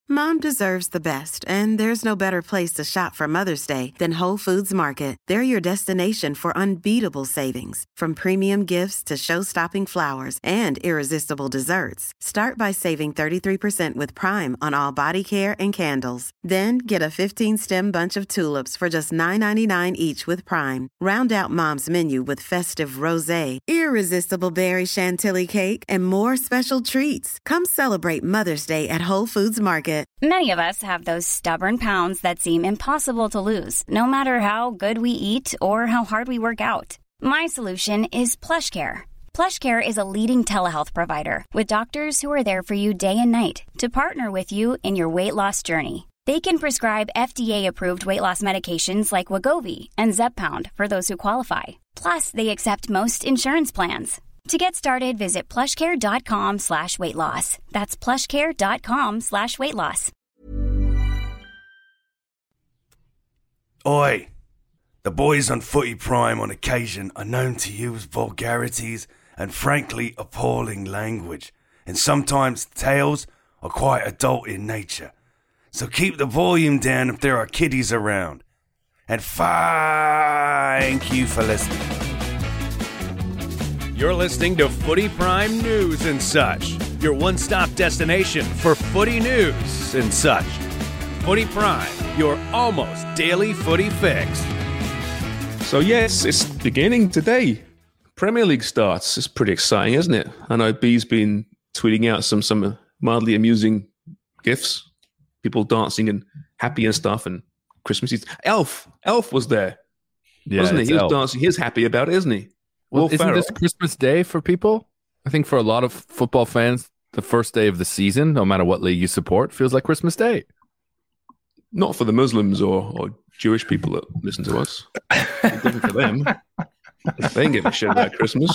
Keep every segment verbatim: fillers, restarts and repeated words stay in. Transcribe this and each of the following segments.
Mom deserves the best, and there's no better place to shop for Mother's Day than Whole Foods Market. They're your destination for unbeatable savings, from premium gifts to show-stopping flowers and irresistible desserts. Start by saving thirty-three percent with Prime on all body care and candles. Then get a fifteen-stem bunch of tulips for just nine ninety-nine each with Prime. Round out Mom's menu with festive rosé, irresistible berry chantilly cake, and more special treats. Come celebrate Mother's Day at Whole Foods Market. Many of us have those stubborn pounds that seem impossible to lose, no matter how good we eat or how hard we work out. My solution is PlushCare. PlushCare is a leading telehealth provider with doctors who are there for you day and night to partner with you in your weight loss journey. They can prescribe F D A-approved weight loss medications like Wegovy and Zepbound for those who qualify. Plus, they accept most insurance plans. To get started, visit plushcare.com slash weight loss. That's plushcare.com slash weight loss. Oi! The boys on Footy Prime on occasion are known to use vulgarities and frankly appalling language, and sometimes tales are quite adult in nature. So keep the volume down if there are kiddies around. And thank you for listening. You're listening to Footy Prime News and Such, your one-stop destination for footy news and such. Footy Prime, your almost daily footy fix. So yes, it's beginning today. Premier League starts. It's pretty exciting, isn't it? I know B's been tweeting out some some mildly amusing gifs, people dancing and happy and stuff, and Christmas Eve. Elf, Elf was there, yeah, wasn't he? He was Elf. dancing. He's happy about it, isn't he? Well, Will isn't Ferrell. this Christmas Day for people? I think for a lot of football fans, the first day of the season, no matter what league you support, feels like Christmas Day. Not for the Muslims or, or Jewish people that listen to us. It doesn't for them. They ain't give a shit about Christmas.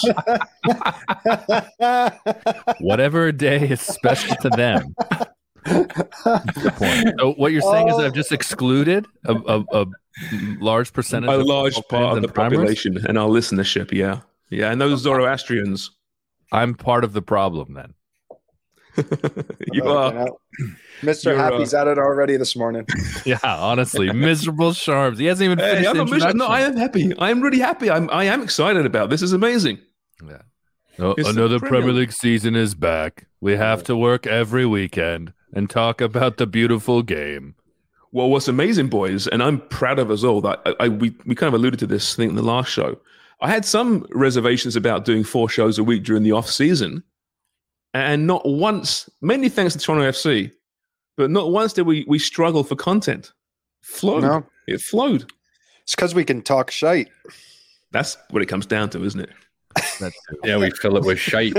Whatever day is special to them. That's the point. So what you're saying is that I've just excluded a, a, a large percentage, A of large football part fans of the and primers? population and our listenership, yeah. Yeah, and those Zoroastrians. I'm part of the problem then. You are. Mister You're, Happy's uh, at it already this morning. Yeah, honestly, miserable Sharps. He hasn't even Hey, finished I'm the not miserable. No, I introduction. am happy. I am really happy. I'm, I am excited about this. This is amazing. Yeah. Oh, It's the another Premier Premier League. League season is back. We have to work every weekend and talk about the beautiful game. Well, what's amazing, boys, and I'm proud of us all, that I, I we, we kind of alluded to this thing in the last show. I had some reservations about doing four shows a week during the off season, and not once, mainly thanks to Toronto F C, but not once did we we struggle for content. Flowed. No. It flowed. It's because we can talk shite. That's what it comes down to, isn't it? That's Yeah, we fill it with shite.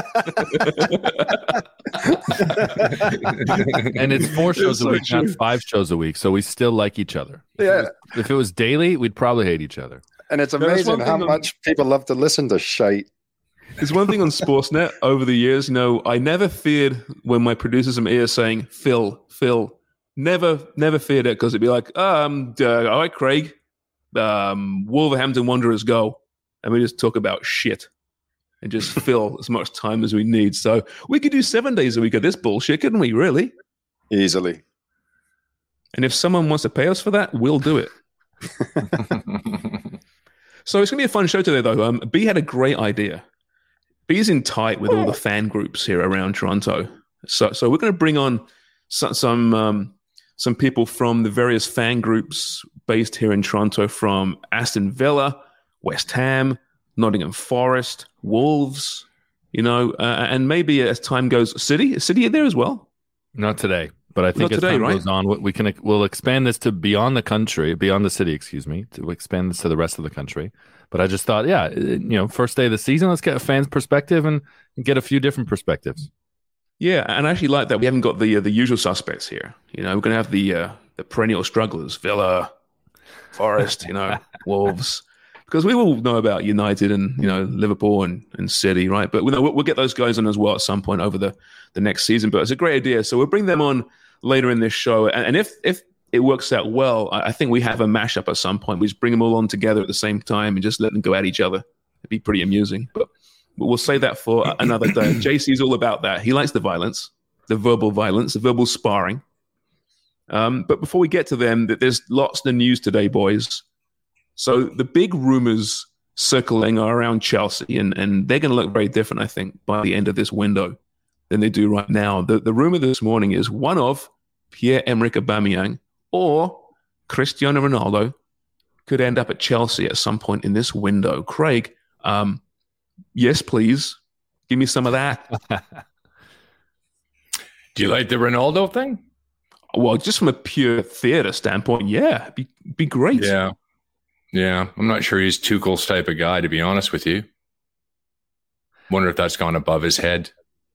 and it's four shows so a week, true. not five shows a week. So we still like each other. Yeah. If it was daily, we'd probably hate each other. And it's There's amazing one how thing on- much people love to listen to shite. There's one thing on Sportsnet over the years, you know, I never feared when my producers in my ear saying, Phil, Phil. Never, never feared it because it'd be like, um, uh, all right, Craig, um, Wolverhampton Wanderers go. And we just talk about shit and just fill as much time as we need. So we could do seven days a week of this bullshit, couldn't we, really? Easily. And if someone wants to pay us for that, we'll do it. So it's going to be a fun show today, though. Um, B had a great idea. B's in tight with all the fan groups here around Toronto. So, so we're going to bring on some some, um, some people from the various fan groups based here in Toronto, from Aston Villa, West Ham, Nottingham Forest, Wolves, you know, uh, and maybe as time goes, City, is City there as well? Not today, but I think Not as today, time right? goes on, we can we'll expand this to beyond the country, beyond the city. Excuse me, to expand this to the rest of the country. But I just thought, yeah, you know, first day of the season, let's get a fan's perspective and get a few different perspectives. Yeah, and I actually like that we haven't got the uh, the usual suspects here. You know, we're going to have the uh, the perennial strugglers, Villa, Forest, you know, Wolves. Because we all know about United and, you know, Liverpool and, and City, right? But we'll, we'll get those guys on as well at some point over the, the next season. But it's a great idea. So we'll bring them on later in this show. And, and if if it works out well, I, I think we have a mashup at some point. We just bring them all on together at the same time and just let them go at each other. It'd be pretty amusing. But we'll save that for another day. J C's all about that. He likes the violence, the verbal violence, the verbal sparring. Um, but before we get to them, there's lots of news today, boys. So the big rumors circling are around Chelsea, and, and they're going to look very different, I think, by the end of this window than they do right now. The, the rumor this morning is one of Pierre-Emerick Aubameyang or Cristiano Ronaldo could end up at Chelsea at some point in this window. Craig, um, yes, please. Give me some of that. Do you like the Ronaldo thing? Well, just from a pure theater standpoint, yeah, it'd be, be great. Yeah. Yeah. I'm not sure he's Tuchel's type of guy, to be honest with you. Wonder if that's gone above his head.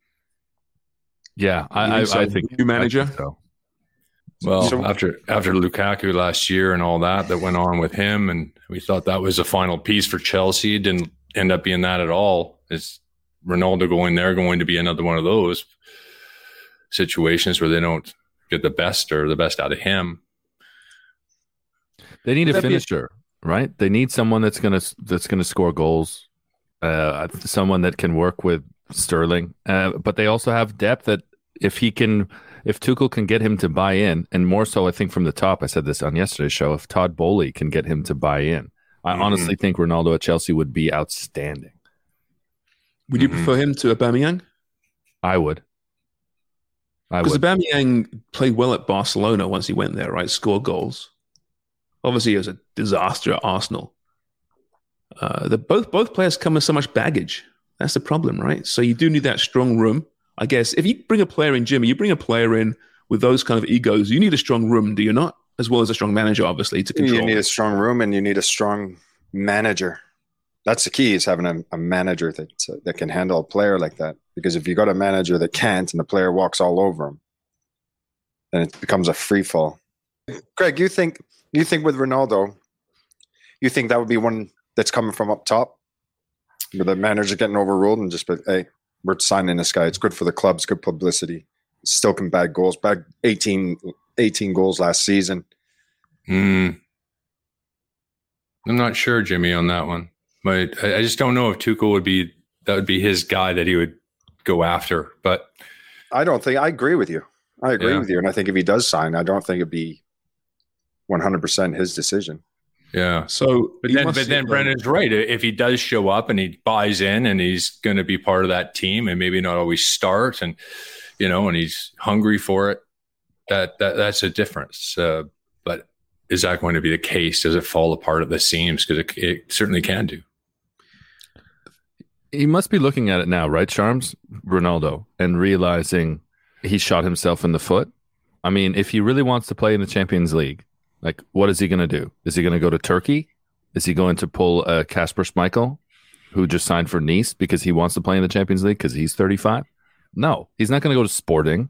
Yeah, I, I, so? I think new manager. I think so. Well, So- after after Lukaku last year and all that that went on with him, and we thought that was a final piece for Chelsea. It didn't end up being that at all. Is Ronaldo going there going to be another one of those situations where they don't get the best or the best out of him? They need a That'd be a- finisher, right? They need someone that's gonna that's gonna score goals. Uh, someone that can work with Sterling, uh, but they also have depth that if he can, if Tuchel can get him to buy in, and more so, I think from the top. I said this on yesterday's show. If Todd Bowley can get him to buy in, I Mhm. honestly think Ronaldo at Chelsea would be outstanding. Would you Mhm. prefer him to Aubameyang? I would. I Because would. Aubameyang played well at Barcelona once he went there, right? Scored goals. Obviously, it was a disaster at Arsenal. Uh, the, both both players come with so much baggage. That's the problem, right? So you do need that strong room. I guess if you bring a player in, Jimmy, you bring a player in with those kind of egos, you need a strong room, do you not? As well as a strong manager, obviously, to control. You need a strong room and you need a strong manager. That's the key, is having a, a manager that that can handle a player like that. Because if you got a manager that can't and the player walks all over him, then it becomes a free fall. Greg, you think you think with Ronaldo, you think that would be one that's coming from up top, where the manager getting overruled and just be, hey, we're signing this guy. It's good for the club. It's good publicity. Still can bag goals. Bagged eighteen, eighteen goals last season. Hmm. I'm not sure, Jimmy, on that one. But I, I just don't know if Tuchel would be that would be his guy that he would go after. But I don't think I agree with you. I agree Yeah. with you, and I think if he does sign, I don't think it'd be one hundred percent his decision. yeah. So, But you then, must but then sit- Brendan's right. If he does show up and he buys in and he's going to be part of that team and maybe not always start, and you know, and he's hungry for it, that that that's a difference. Uh, but is that going to be the case? Does it fall apart at the seams? Because it, it certainly can do. He must be looking at it now, right, Charms? Ronaldo, and realizing he shot himself in the foot. I mean, if he really wants to play in the Champions League, like, what is he going to do? Is he going to go to Turkey? Is he going to pull uh, Kasper Schmeichel, who just signed for Nice because he wants to play in the Champions League because he's thirty-five? No, he's not going to go to Sporting.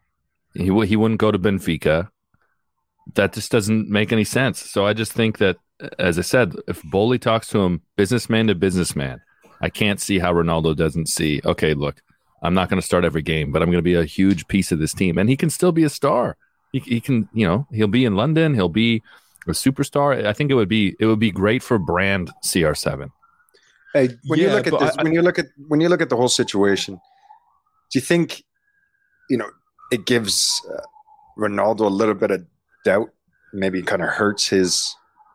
He w- he wouldn't go to Benfica. That just doesn't make any sense. So I just think that, as I said, if Bowley talks to him businessman to businessman, I can't see how Ronaldo doesn't see, okay, look, I'm not going to start every game, but I'm going to be a huge piece of this team. And he can still be a star. He, he can, you know, he'll be in London. He'll be a superstar. I think it would be, it would be great for brand C R seven. Hey, when you Yeah, look at but this, I- when you look at when you look at the whole situation, do you think, you know, it gives uh, Ronaldo a little bit of doubt? Maybe kind of hurts his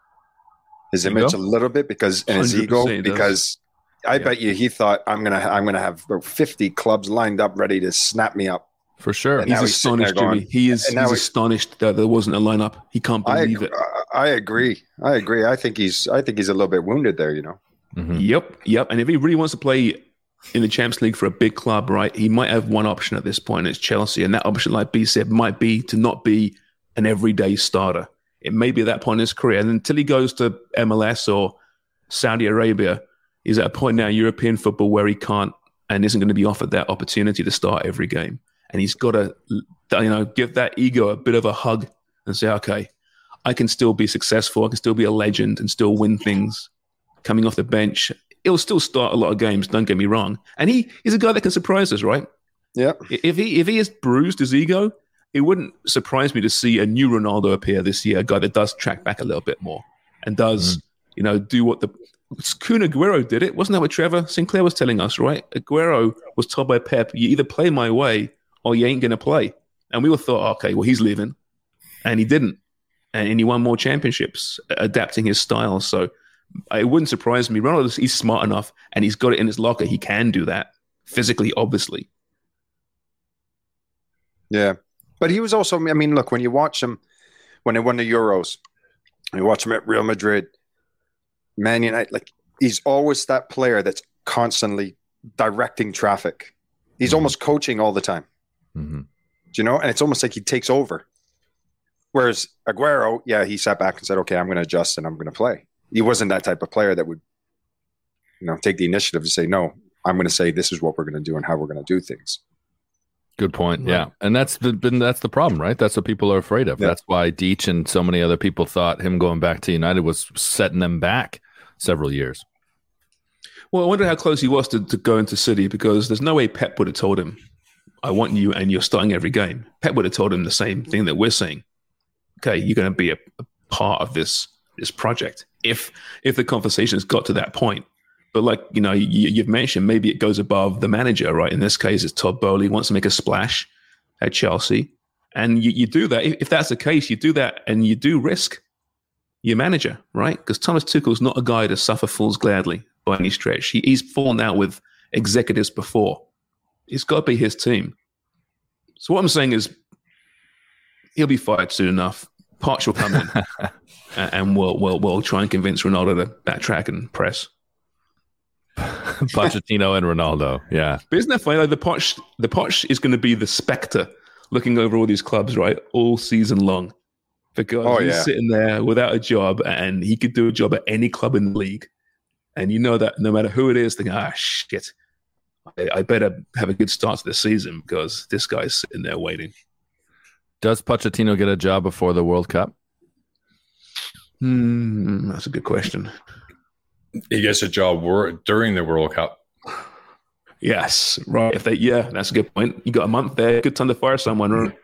his Ego? image a little bit because and his one hundred ego percent it does. because I bet you he thought I'm gonna I'm gonna have about fifty clubs lined up ready to snap me up. For sure. And He's now he's sitting there astonished, Jimmy. going- He is and now he's he- astonished that there wasn't a lineup. He can't I believe agree, it. I agree. I agree. I think he's I think he's a little bit wounded there. You know. Mhm. Yep, yep. And if he really wants to play in the Champions League for a big club, right, he might have one option at this point, and it's Chelsea. And that option, like B said, might be to not be an everyday starter. It may be at that point in his career. And until he goes to M L S or Saudi Arabia, he's at a point now in European football where he can't and isn't going to be offered that opportunity to start every game. And he's got to, you know, give that ego a bit of a hug and say, okay, I can still be successful. I can still be a legend and still win things. Coming off the bench, he'll still start a lot of games. Don't get me wrong. And he he's a guy that can surprise us, right? Yeah. If he if he has bruised his ego, it wouldn't surprise me to see a new Ronaldo appear this year, a guy that does track back a little bit more and does, Mm. you know, do what the Kun Aguero did it. Wasn't that what Trevor Sinclair was telling us, right? Aguero was told by Pep, you either play my way or you ain't going to play. And we all thought, okay, well, he's leaving. and he didn't. And he won more championships, adapting his style. So it wouldn't surprise me. Ronaldo, he's smart enough, and he's got it in his locker. He can do that physically, obviously. Yeah. But he was also, I mean, look, when you watch him, when they won the Euros, you watch him at Real Madrid, Man United, like he's always that player that's constantly directing traffic. He's mm-hmm. almost coaching all the time. Mm-hmm. Do you know? And it's almost like he takes over. Whereas Aguero, yeah, he sat back and said, okay, I'm going to adjust and I'm going to play. He wasn't that type of player that would, you know, take the initiative to say, no, I'm going to say this is what we're going to do and how we're going to do things. Good point. Yeah. And that's the been that's the problem, right? That's what people are afraid of. Yeah. That's why Deitch and so many other people thought him going back to United was setting them back several years. Well, I wonder how close he was to, to going to City, because there's no way Pep would have told him, I want you and you're starting every game. Pep would have told him the same thing that we're saying. Okay, you're going to be a, a part of this this project. If if the conversation has got to that point. But like, you know, you, you've mentioned, maybe it goes above the manager, right? In this case, it's Todd Bowley wants to make a splash at Chelsea. And you, you do that. If, if that's the case, you do that and you do risk your manager, right? Because Thomas Tuchel's not a guy to suffer fools gladly by any stretch. He, he's fallen out with executives before. It's got to be his team. So what I'm saying is he'll be fired soon enough. Poch will come in and we'll, we'll, we'll try and convince Ronaldo to backtrack and press. Pochettino and Ronaldo, yeah. But isn't that funny? Like the Poch, the Poch is going to be the spectre looking over all these clubs, right, all season long, because oh, he's yeah. sitting there without a job, and he could do a job at any club in the league, and you know that no matter who it is, think, ah, shit, I, I better have a good start to the season because this guy's sitting there waiting. Does Pochettino get a job before the World Cup? Hmm, that's a good question. He gets a job wor- during the World Cup. Yes, right. If they, yeah, that's a good point. You got a month there. Good time to fire someone, right?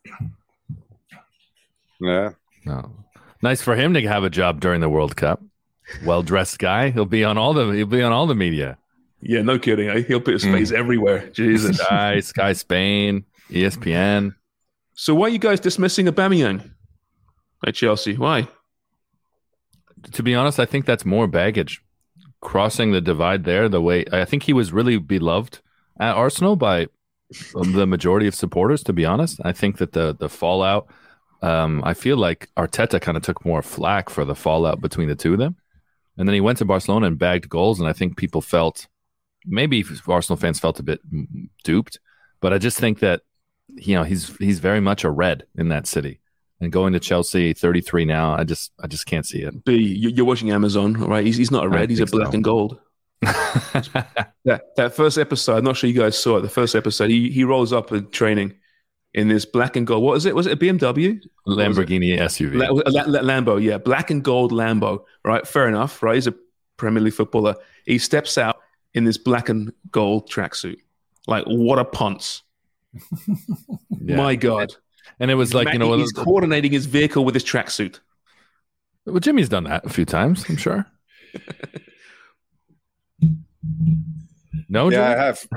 Yeah. No. Nice for him to have a job during the World Cup. Well dressed guy. He'll be on all the. He'll be on all the media. Yeah, no kidding. Eh? He'll put his face mm. everywhere. Jesus. Sky, Sky Spain, E S P N. So why are you guys dismissing Aubameyang at Chelsea? Why? To be honest, I think that's more baggage. Crossing the divide there, the way I think he was really beloved at Arsenal by the majority of supporters, to be honest. I think that the the fallout, um, I feel like Arteta kind of took more flack for the fallout between the two of them. And then he went to Barcelona and bagged goals, and I think people felt, maybe Arsenal fans felt a bit duped, but I just think that, you know, he's he's very much a red in that city. And going to Chelsea, thirty-three now, I just I just can't see it. B, you're watching Amazon, right? He's he's not a red, he's a black so. and gold. that that first episode, I'm not sure you guys saw it. The first episode, he he rolls up in training in this black and gold. What is it? Was it a B M W? Lamborghini S U V. La, La, La, Lambo, yeah, black and gold Lambo. Right, fair enough. Right, he's a Premier League footballer. He steps out in this black and gold tracksuit. Like, what a ponce! Yeah. My God. And it was like, you know, he's coordinating his vehicle with his tracksuit. Well, Jimmy's done that a few times, I'm sure. No, yeah, Jimmy? I have.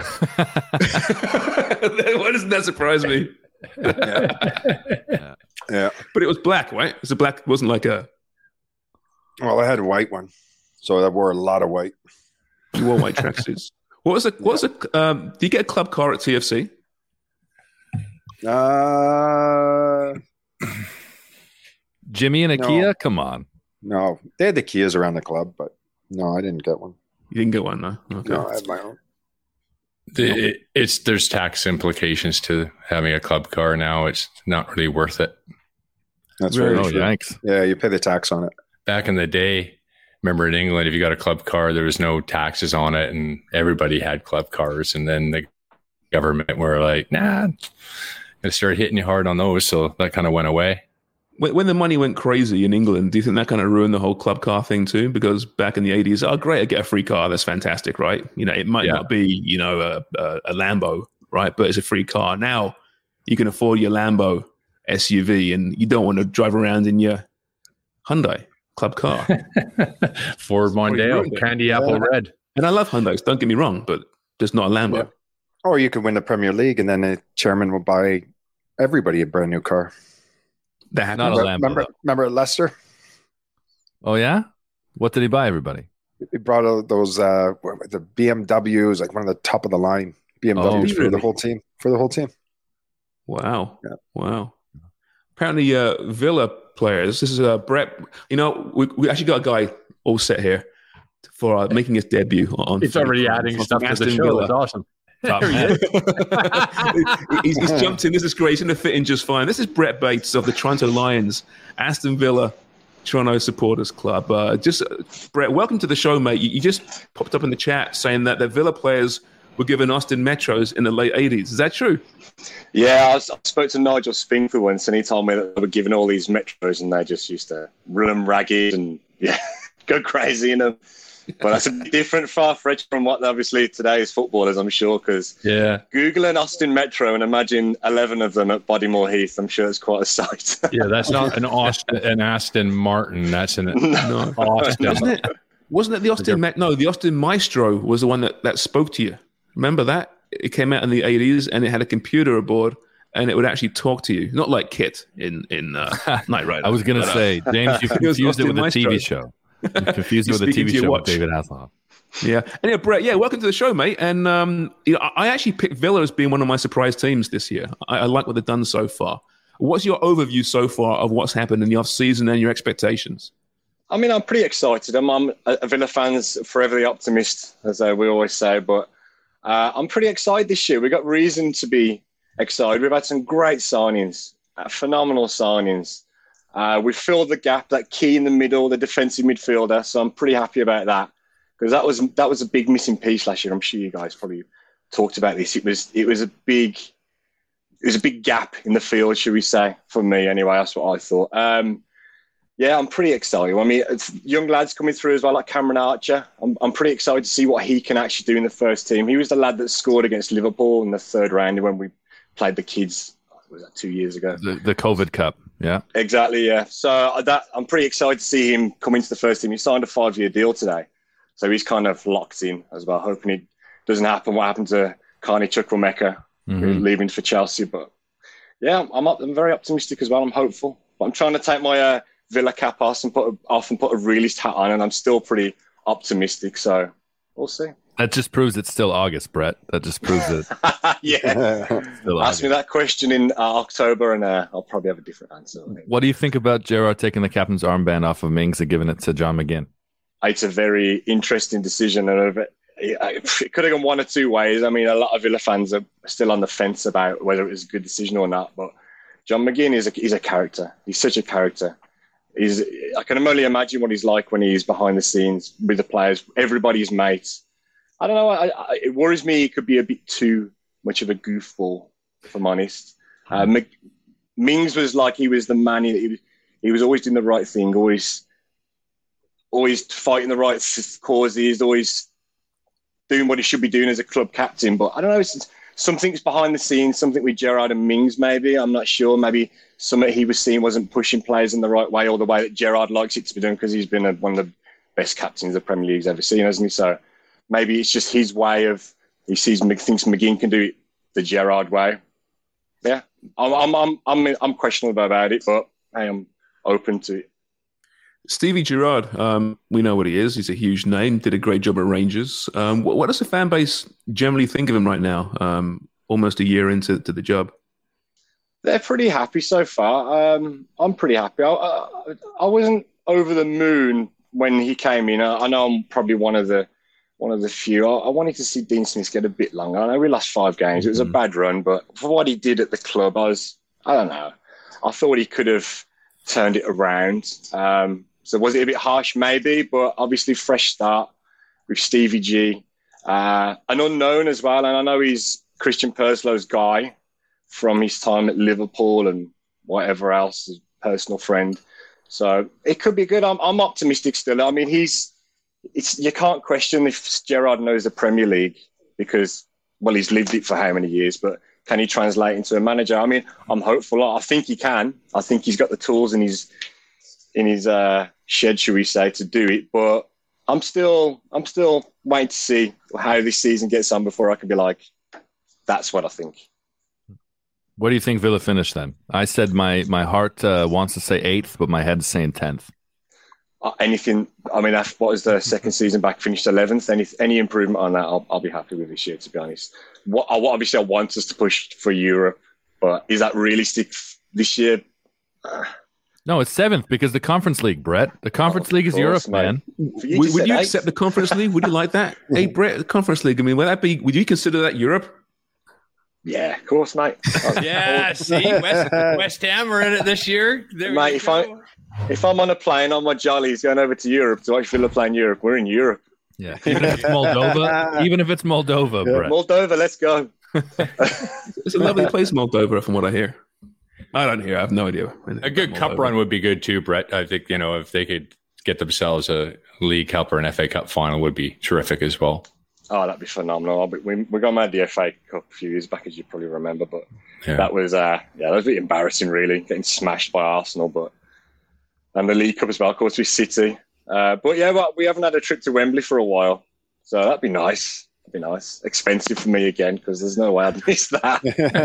Why doesn't that surprise me? yeah. yeah, yeah. But it was black, right? It was a black. It wasn't like a. Well, I had a white one, so I wore a lot of white. You wore white tracksuits. What was it? What was it? Um, do you get a club car at T F C? Uh, Jimmy and a no. Kia? Come on. No, they had the Kias around the club, but no, I didn't get one. You didn't get one, no? Okay. No, I had my own. The, it, it's there's tax implications to having a club car now. It's not really worth it. That's really? very oh, true. Yikes. Yeah, you pay the tax on it. Back in the day, remember in England, if you got a club car, there was no taxes on it, and everybody had club cars. And then the government were like, nah. It started hitting you hard on those, so that kind of went away. When, when the money went crazy in England, do you think that kind of ruined the whole club car thing too? Because back in the eighties, oh great, I get a free car, that's fantastic, right? You know, it might yeah. not be, you know, a, a, a Lambo, right? But it's a free car. Now you can afford your Lambo S U V, and you don't want to drive around in your Hyundai club car. Ford Mondeo, candy yeah. apple red. And I love Hyundais, don't get me wrong, but just not a Lambo. Yeah. Or you could win the Premier League, and then the chairman will buy everybody a brand new car. That happened. Not a Remember, Lambo. remember, though. remember Leicester? Oh yeah, what did he buy everybody? He brought out those uh, what were the B M Ws, like one of the top of the line B M Ws Oh, for really? the whole team. For the whole team. Wow. Yeah. Wow. Apparently, uh, Villa players, this is uh, Brett. You know, we, we actually got a guy all set here for uh, making his debut on. It's already from- adding from stuff to the Aston show. Villa. It's awesome. Top There he man. is. he's, he's jumped in. This is great. He's going to fit in just fine. This is Brett Bates of the Toronto Lions, Aston Villa, Toronto Supporters Club. Uh, just uh, Brett, welcome to the show, mate. You, you just popped up in the chat saying that the Villa players were given Austin Metros in the late eighties. Is that true? Yeah, I, was, I spoke to Nigel Spingfield once, and he told me that they were given all these Metros, and they just used to run them ragged and yeah, go crazy in them. But that's a bit different, far-fetched from what obviously today's footballers, I'm sure, because Yeah. Google an Austin Metro and imagine eleven of them at Bodymore Heath. I'm sure it's quite a sight. Yeah, that's not an Austin, an Aston Martin. That's an No. Austin. Wasn't it? Wasn't it the Austin? Ma- no, the Austin Maestro was the one that, that spoke to you. Remember that? It came out in the eighties, and it had a computer aboard, and it would actually talk to you. Not like Kit in in uh, Knight Rider. I was gonna but, uh, say, James, you It was confused it Austin with a T V Maestro. show. You confused it with a Speaking T V to your show with watch. David Hasselhoff. Yeah. Anyway, Brett, yeah, welcome to the show, mate. And um, you know, I I actually picked Villa as being one of my surprise teams this year. I, I like what they've done so far. What's your overview so far of what's happened in the off-season and your expectations? I mean, I'm pretty excited. I'm, I'm a Villa fan's forever the optimist, as uh, we always say. But uh, I'm pretty excited this year. We've got reason to be excited. We've had some great signings, uh, phenomenal signings. Uh, we've filled the gap, that key in the middle, the defensive midfielder. So I'm pretty happy about that, because that was that was a big missing piece last year. I'm sure you guys probably talked about this. It was it was a big it was a big gap in the field, should we say, for me anyway. That's what I thought. Um, Yeah, I'm pretty excited. I mean, it's young lads coming through as well, like Cameron Archer. I'm, I'm pretty excited to see what he can actually do in the first team. He was the lad that scored against Liverpool in the third round when we played the kids. Was that two years ago? The, the COVID Cup, yeah. Exactly, yeah. So uh, that I'm pretty excited to see him come into the first team. He signed a five-year deal today, so he's kind of locked in as well. Hoping it doesn't happen what happened to Carney Chukwuemeka, Mhm. leaving for Chelsea. But yeah, I'm up, I'm very optimistic as well. I'm hopeful. But I'm trying to take my uh, Villa cap off and put a, off and put a realist hat on, and I'm still pretty optimistic. So we'll see. That just proves it's still August, Brett. That just proves it. yeah. Still Ask August. me that question in uh, October, and uh, I'll probably have a different answer. I think. What do you think about Gerrard taking the captain's armband off of Mings and giving it to John McGinn? It's a very interesting decision, and it, it could have gone one or two ways. I mean, a lot of Villa fans are still on the fence about whether it was a good decision or not. But John McGinn is a, he's a character. He's such a character. He's, I can only imagine what he's like when he's behind the scenes with the players, everybody's mates. I don't know. I, I, it worries me. He could be a bit too much of a goofball, if I'm honest. Uh, Mc, Mings was like he was the man. He, he was he was always doing the right thing, always always fighting the right causes, always doing what he should be doing as a club captain. But I don't know. It's, something's behind the scenes. Something with Gerrard and Mings. Maybe I'm not sure. Maybe something he was seeing wasn't pushing players in the right way, or the way that Gerrard likes it to be done, because he's been a, one of the best captains the Premier League's ever seen, hasn't he? So. Maybe it's just his way of, he sees, thinks McGinn can do it the Gerrard way. Yeah, I'm I'm I'm I'm, I'm questionable about it, but I am open to it. Stevie Gerrard, um, we know what he is. He's a huge name, did a great job at Rangers. Um, what, what does the fan base generally think of him right now, um, almost a year into to the job? They're pretty happy so far. Um, I'm pretty happy. I, I, I wasn't over the moon when he came in. I, I know I'm probably one of the One of the few. I, I wanted to see Dean Smith get a bit longer. I know we lost five games. It was a bad run, but for what he did at the club, I was, I don't know. I thought he could have turned it around. Um, so was it a bit harsh? Maybe, but obviously fresh start with Stevie G. Uh, an unknown as well. And I know he's Christian Perslow's guy from his time at Liverpool and whatever else, his personal friend. So it could be good. I'm, I'm optimistic still. I mean, he's, It's you can't question if Gerrard knows the Premier League because, well, he's lived it for how many years, but can he translate into a manager? I mean, I'm hopeful. I think he can. I think he's got the tools in his in his uh, shed, shall we say, to do it. But I'm still I'm still waiting to see how this season gets on before I can be like, that's what I think. Where do you think Villa finished then? I said my my heart uh, wants to say eighth, but my head's saying tenth. Uh, anything? I mean, what was the second season back? Finished eleventh. Any any improvement on that? I'll, I'll be happy with this year. To be honest, what I obviously I want us to push for Europe, but is that realistic this year? Uh, No, it's seventh because the Conference League, Brett. The Conference Oh, League is course, Europe, mate. man. you Would, just would said you eight. accept the Conference League? Would you like that? Hey, Brett, the Conference League. I mean, would that be? Would you consider that Europe? Yeah, of course, mate. Yeah, see, West, West Ham are in it this year. There Mate, you if go. I if I'm on a plane on my jollies going over to Europe to watch Villa play in Europe, we're in Europe. Yeah, even if it's Moldova, even if it's Moldova, Brett. Moldova, let's go. It's a lovely place, Moldova, from what I hear. I don't hear. I have no idea. A good cup Moldova. run would be good too, Brett. I think, you know, if they could get themselves a League Cup or an F A Cup final would be terrific as well. Oh, that'd be phenomenal. Be, we we got mad the F A Cup a few years back, as you probably remember, but Yeah. that was uh yeah, that was a bit embarrassing, really, getting smashed by Arsenal. But and the League Cup as well, of course, with City. Uh, but yeah, but we haven't had a trip to Wembley for a while, so that'd be nice. That'd be nice. Expensive for me again because there's no way I'd miss that.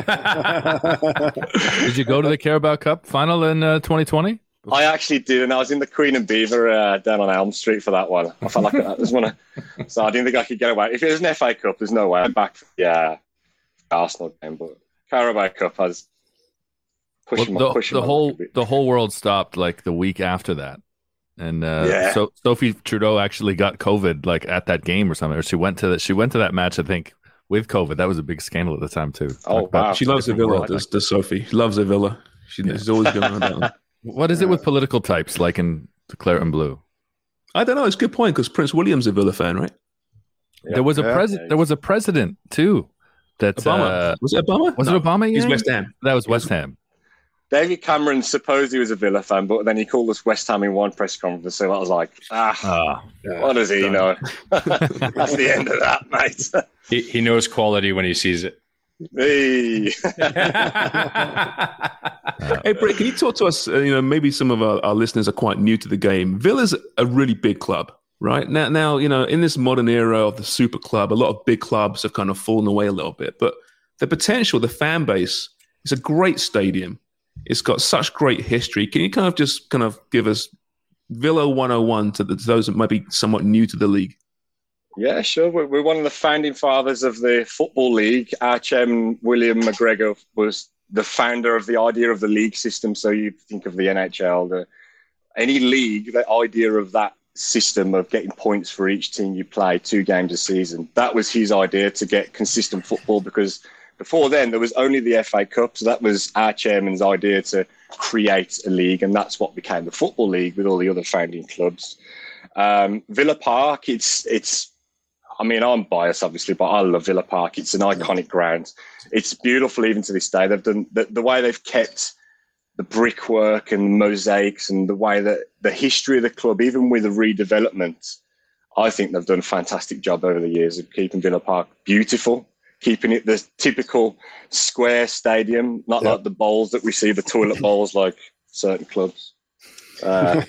Did you go to the Carabao Cup final in uh, twenty twenty? I actually did, and I was in the Queen and Beaver uh, down on Elm Street for that one. I felt like I just want to, so I didn't think I could get away. If it was an F A Cup, there's no way. I'm back for the uh, Arsenal game, but Carabao Cup has pushed Well, my the, push the whole the whole world stopped like the week after that, and uh, Yeah. so Sophie Trudeau actually got COVID like at that game or something, or she went to that she went to that match I think with COVID. That was a big scandal at the time too. Oh, Talk about wow. She loves the different Villa. world. Does, does Sophie? She loves the Villa. She, She's always going on about them. What is it with political types like in the Claret and Blue? I don't know. It's a good point because Prince William's a Villa fan, right? Yeah. There was a Yeah. president. There was a president too. That Obama. uh, was it Obama? was No. it Obama? He's yeah? West Ham. That was West Ham. David Cameron supposed he was a Villa fan, but then he called us West Ham in one press conference. So I was like, ah, Ah, what does he know? That's the end of that, mate. He, he knows quality when he sees it. Hey. Hey, Brett, can you talk to us? Uh, you know, maybe some of our, our listeners are quite new to the game. Villa's a really big club, right? Now, now, you know, in this modern era of the super club, a lot of big clubs have kind of fallen away a little bit. But the potential, the fan base, it's a great stadium. It's got such great history. Can you kind of just kind of give us Villa one oh one to, the, to those that might be somewhat new to the league? Yeah, sure. We're, we're one of the founding fathers of the Football League. Our chairman, William McGregor, was the founder of the idea of the league system. So you think of the N H L, the, any league, the idea of that system of getting points for each team you play, two games a season. That was his idea to get consistent football because before then there was only the F A Cup. So that was our chairman's idea to create a league. And that's what became the Football League with all the other founding clubs. Um, Villa Park, it's it's. I mean, I'm biased, obviously, but I love Villa Park. It's an iconic ground. It's beautiful even to this day. They've done the, the way they've kept the brickwork and mosaics and the way that the history of the club, even with the redevelopment, I think they've done a fantastic job over the years of keeping Villa Park beautiful, keeping it the typical square stadium, not Yeah. like the bowls that we see, the toilet bowls like certain clubs. Uh,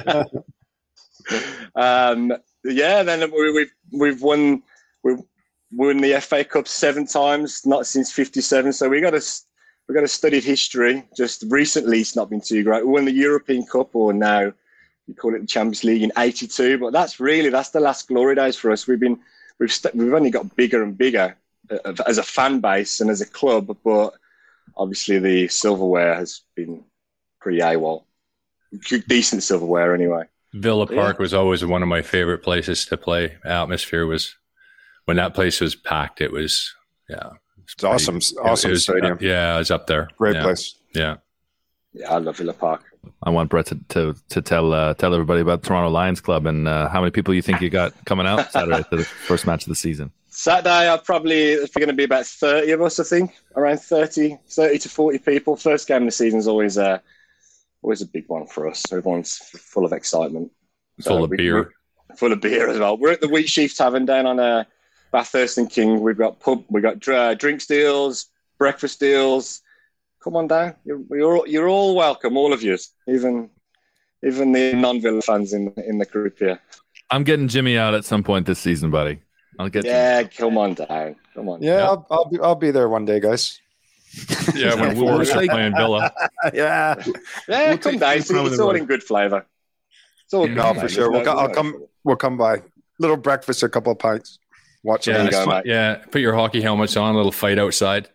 um, yeah, then we, we've we've won we've won the F A Cup seven times, not since fifty-seven. So we got to we got to study history. Just recently, it's not been too great. We won the European Cup, or now you call it the Champions League in eighty-two. But that's really that's the last glory days for us. We've been we've st- we've only got bigger and bigger uh, as a fan base and as a club. But obviously, the silverware has been pretty AWOL. Decent silverware, anyway. Villa Yeah. Park was always one of my favorite places to play. Atmosphere was when that place was packed. It was yeah, It's awesome, it awesome was- stadium. Yeah, it was up there. Great yeah. place. Yeah, Yeah, I love Villa Park. I want Brett to to, to tell uh, tell everybody about Toronto Lions Club and uh, how many people you think you got coming out Saturday to the first match of the season. Saturday, I probably it's going to be about thirty of us. I think around thirty, thirty to forty people. First game of the season is always uh, always a big one for us. Everyone's full of excitement, full So of we- beer. we're full of beer as well. We're at the Wheat Sheaf Tavern down on uh, Bathurst and King. We've got pub, we got uh, drinks deals, breakfast deals. Come on down. You're you're all, you're all welcome, all of you, even even the non-Villa fans in in the group here. I'm getting Jimmy out at some point this season, buddy. I'll get Yeah, come on down. Come on. Yeah, I'll, I'll be I'll be there one day, guys. Yeah, when Forest are playing Villa. yeah, yeah, We'll come take down. Footy It's, Prime it's on all the in good flavour. It's all no, good for flavour. sure. We'll, There's co- no- I'll no come. trouble. We'll come by. Little breakfast, a couple of pints. Watch Yeah, There you it. go, mate. yeah. Put your hockey helmets on. A little fight outside.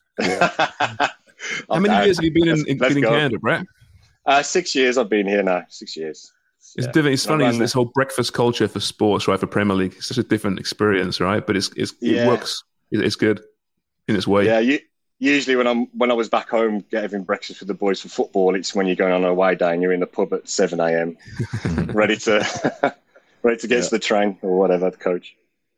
How many Okay. years have you been in, Let's- in, let's been in go. Canada, Brett? Uh, six years I've been here now. Six years. It's Yeah. different. It's funny, Around isn't it? This whole breakfast culture for sports, right? For Premier League, it's such a different experience, right? But it's, it's Yeah. it works. It- It's good in its way. Yeah, you, usually when I'm when I was back home having breakfast with the boys for football, it's when you're going on a away day and you're in the pub at seven a.m. ready to ready to get Yeah. to the train or whatever. The coach.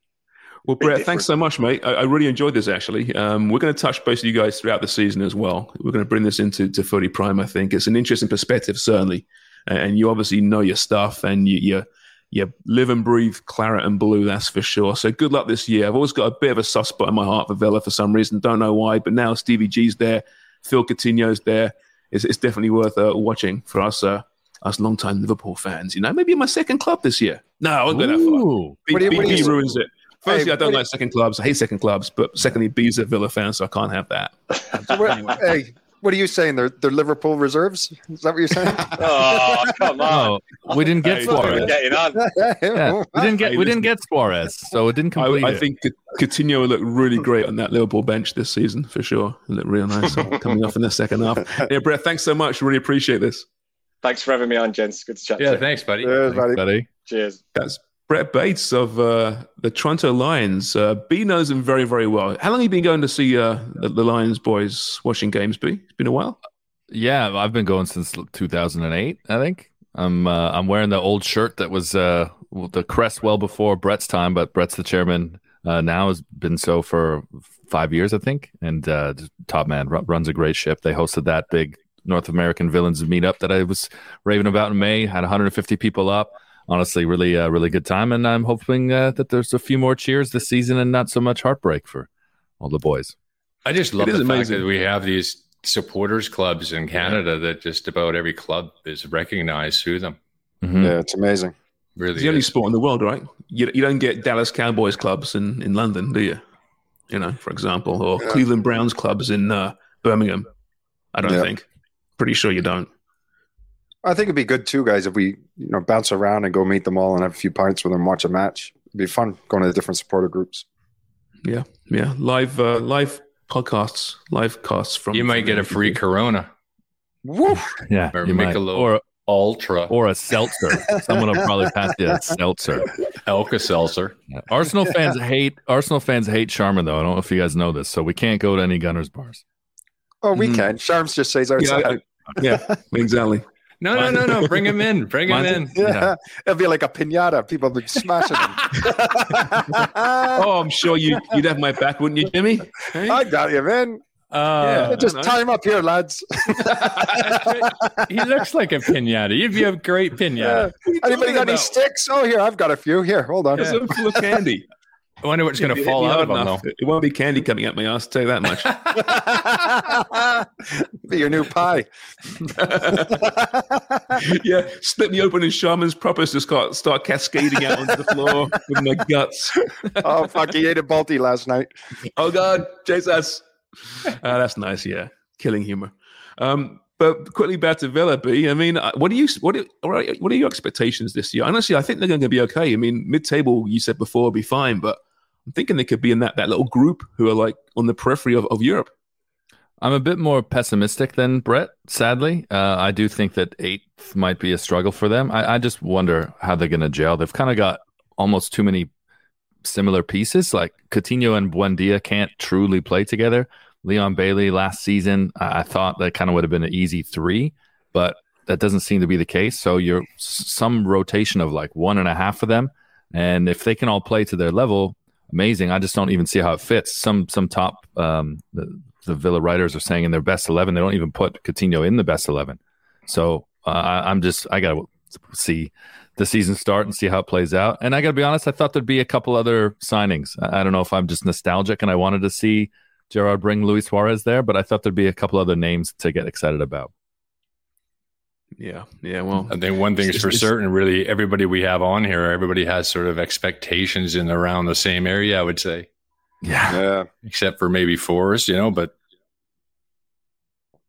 Well, Big Brett, difference. thanks so much, mate. I, I really enjoyed this, actually. Um, we're going to touch base with you guys throughout the season as well. We're going to bring this into to Footy Prime, I think. It's an interesting perspective, certainly. And you obviously know your stuff and you, you, you live and breathe claret and blue, that's for sure. So good luck this year. I've always got a bit of a soft spot in my heart for Villa for some reason. Don't know why, but now Stevie G's there. Phil Coutinho's there. It's, it's definitely worth uh, watching for us uh, us long-time Liverpool fans. You know, maybe my second club this year. No, I won't go that far. Ooh. B, What do you- B, what do B you- ruins it. Firstly, Hey, I don't what do- like second clubs. I hate second clubs. But secondly, B's a Villa fan, so I can't have that. So what, hey, what are you saying? They're they're Liverpool reserves? Is that what you're saying? Oh, come on! No, we didn't get Hey, What are we Suarez. getting on? Yeah, we didn't get Hey, we didn't listen. get Suarez, so it didn't I, complete I it. think Coutinho looked really great on that Liverpool bench this season, for sure. It looked real nice coming off in the second half. Yeah, Brett, thanks so much. Really appreciate this. Thanks for having me on, gents. Good to chat. to Yeah, you. thanks, buddy. Cheers, buddy. buddy. Cheers. That's Brett Bates of uh, the Toronto Lions. Uh, B knows him very, very well. How long have you been going to see uh, the, the Lions boys watching games, B? It's been a while. Yeah, I've been going since two thousand eight, I think. I'm uh, I'm wearing the old shirt that was uh, the crest well before Brett's time, but Brett's the chairman uh, now, has been so for five years, I think. And uh, just top man, r- runs a great ship. They hosted that big North American Villains meetup that I was raving about in May, had one hundred fifty people up. Honestly, really, uh, really good time. And I'm hoping uh, that there's a few more cheers this season and not so much heartbreak for all the boys. I just love It the is fact amazing. that we have these supporters clubs in Canada that just about every club is recognized through them. Mhm. Yeah, it's amazing. Really, It's the only is. sport in the world, right? You, you don't get Dallas Cowboys clubs in, in London, do you? You know, for example, or Yeah. Cleveland Browns clubs in uh, Birmingham. I don't Yeah. think. Pretty sure you don't. I think it'd be good too, guys, if we you know bounce around and go meet them all and have a few pints with them, watch a match. It'd be fun going to the different supporter groups. Yeah, yeah. Live, uh, live podcasts, live casts from. You might from get a the- free Corona Woo! Yeah, or you might. Michelob or Ultra or a seltzer. Someone will probably pass you a seltzer. Alka Seltzer. Yeah. Arsenal fans hate Arsenal fans hate Sharman though. I don't know if you guys know this, so we can't go to any Gunners bars. Oh, we Mhm. can. Sharms just says Yeah, outside. I- yeah, exactly. No, no, no, no. Bring him in. Bring him in. Yeah. Yeah. It'll be like a pinata. People will be smashing them. Oh, I'm sure you you'd have my back, wouldn't you, Jimmy? Hey? I got you, man. Uh, Yeah. Just no. tie him up here, lads. he looks like a pinata. You'd be a great pinata. Anybody got any about? sticks? Oh, here, I've got a few. Here, hold on. It's full of candy. I wonder what's going to If fall you hit out of me him, hard though. enough, It won't be candy coming out my ass, I'll tell you that much. Be your new pie. Yeah, split me open and Shaman's propers just got, start cascading out onto the floor with my guts. Oh, fuck, he ate a Balti last night. Oh, God, Jesus. Uh, that's nice, yeah. Killing humor. Um, but quickly back to Villa, B. I mean, uh, what do you what are, all right, what are your expectations this year? Honestly, I think they're going to be okay. I mean, mid-table, you said before, will be fine, but I'm thinking they could be in that, that little group who are like on the periphery of, of Europe. I'm a bit more pessimistic than Brett, sadly. Uh, I do think that eighth might be a struggle for them. I, I just wonder how they're going to gel. They've kind of got almost too many similar pieces. Like Coutinho and Buendia can't truly play together. Leon Bailey last season, I, I thought that kind of would have been an easy three, but that doesn't seem to be the case. So you're s- some rotation of like one and a half of them. And if they can all play to their level, amazing. I just don't even see how it fits. Some some top um, the, the Villa writers are saying in their best eleven, they don't even put Coutinho in the best eleven. So uh, I- I'm just I gotta see the season start and see how it plays out. And I gotta be honest, I thought there'd be a couple other signings. I, I don't know if I'm just nostalgic and I wanted to see Gerard bring Luis Suarez there, but I thought there'd be a couple other names to get excited about. Yeah, yeah, well. I think one thing is It's- for it's- certain, really, everybody we have on here, everybody has sort of expectations in around the same area, I would say, Yeah. Yeah. except for maybe Forrest, you know, but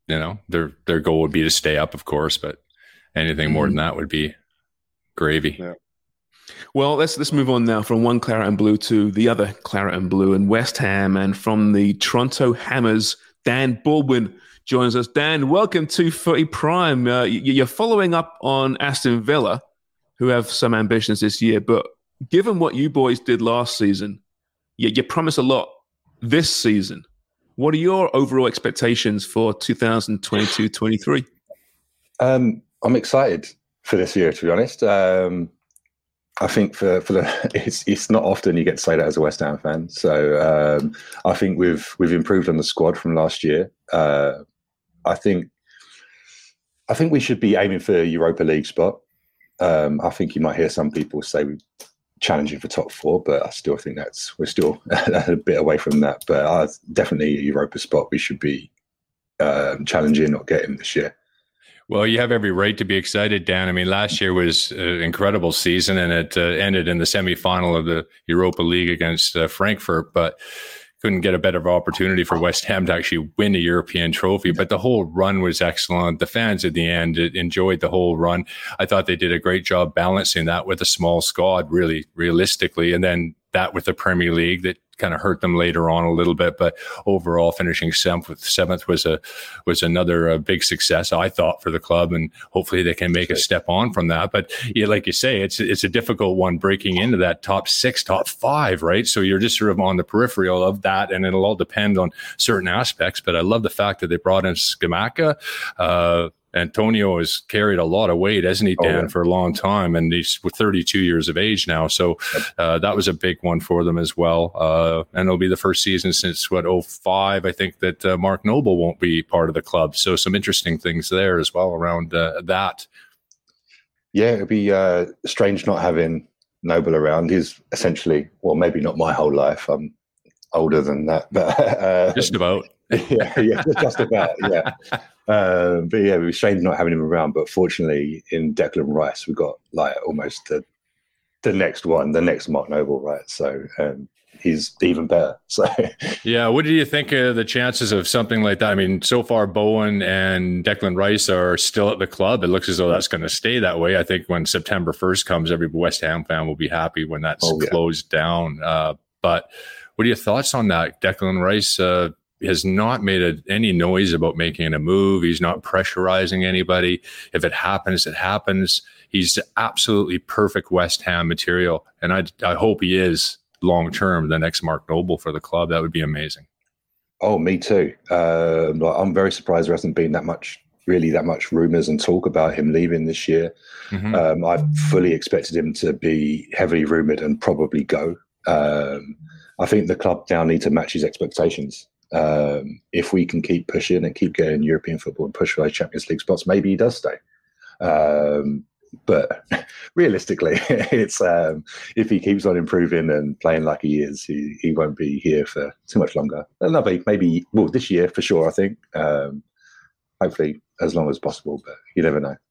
you know, their their goal would be to stay up, of course, but anything more than that would be gravy. Yeah. Well, let's let's move on now from one claret and blue to the other claret and blue and West Ham, and from the Toronto Hammers, Dan Baldwin joins us. Dan, welcome to Footy Prime. Uh, you're following up on Aston Villa, who have some ambitions this year, but given what you boys did last season, you, you promise a lot this season. What are your overall expectations for two thousand twenty-two twenty-three? Um, I'm excited for this year, to be honest. Um, I think for, for the it's it's not often you get to say that as a West Ham fan. So um, I think we've we've improved on the squad from last year. Uh, I think I think we should be aiming for a Europa League spot. Um, I think you might hear some people say we're challenging for top four, but I still think that's we're still a bit away from that. But uh, definitely a Europa spot we should be um, challenging or getting this year. Well, you have every right to be excited, Dan. I mean, last year was an incredible season, and it uh, ended in the semifinal of the Europa League against uh, Frankfurt, but couldn't get a better opportunity for West Ham to actually win a European trophy. But the whole run was excellent. The fans at the end enjoyed the whole run. I thought they did a great job balancing that with a small squad, really realistically, and then that with the Premier League that kind of hurt them later on a little bit, but overall finishing seventh, seventh was a was another uh, big success, I thought, for the club, and hopefully they can make a step on from that. But yeah, like you say, it's it's a difficult one breaking into that top six, top five, right? So you're just sort of on the peripheral of that, and it'll all depend on certain aspects. But I love the fact that they brought in Scamacca. Uh, Antonio has carried a lot of weight, hasn't he, Dan, oh, yeah. for a long time, and he's thirty-two years of age now. So uh, that was a big one for them as well. Uh, and it'll be the first season since, what, oh five, I think, that uh, Mark Noble won't be part of the club. So some interesting things there as well around uh, that. Yeah, it'd be uh, strange not having Noble around. He's essentially, well, maybe not my whole life. I'm older than that. but uh, Just about. yeah, yeah, just about, yeah. Uh, but yeah, it was strange not having him around. But fortunately, in Declan Rice, we got like almost the the next one, the next Mark Noble, right? So um, he's even better. So yeah, what do you think of the chances of something like that? I mean, so far Bowen and Declan Rice are still at the club. It looks as though that's going to stay that way. I think when September first comes, every West Ham fan will be happy when that's oh, yeah. closed down. Uh, but what are your thoughts on that? Declan Rice uh, has not made a, any noise about making a move. He's not pressurizing anybody. If it happens, it happens. He's absolutely perfect West Ham material. And I, I hope he is long-term the next Mark Noble for the club. That would be amazing. Oh, me too. Uh, I'm very surprised there hasn't been that much, really that much rumours and talk about him leaving this year. Mm-hmm. Um, I fully expected him to be heavily rumoured and probably go. Um, I think the club now need to match his expectations. Um, if we can keep pushing and keep getting European football and push for those Champions League spots, maybe he does stay. Um, but realistically, it's um, if he keeps on improving and playing like he is, he, he won't be here for too much longer. Another, maybe, well, this year for sure, I think. Um, hopefully as long as possible, but you never know.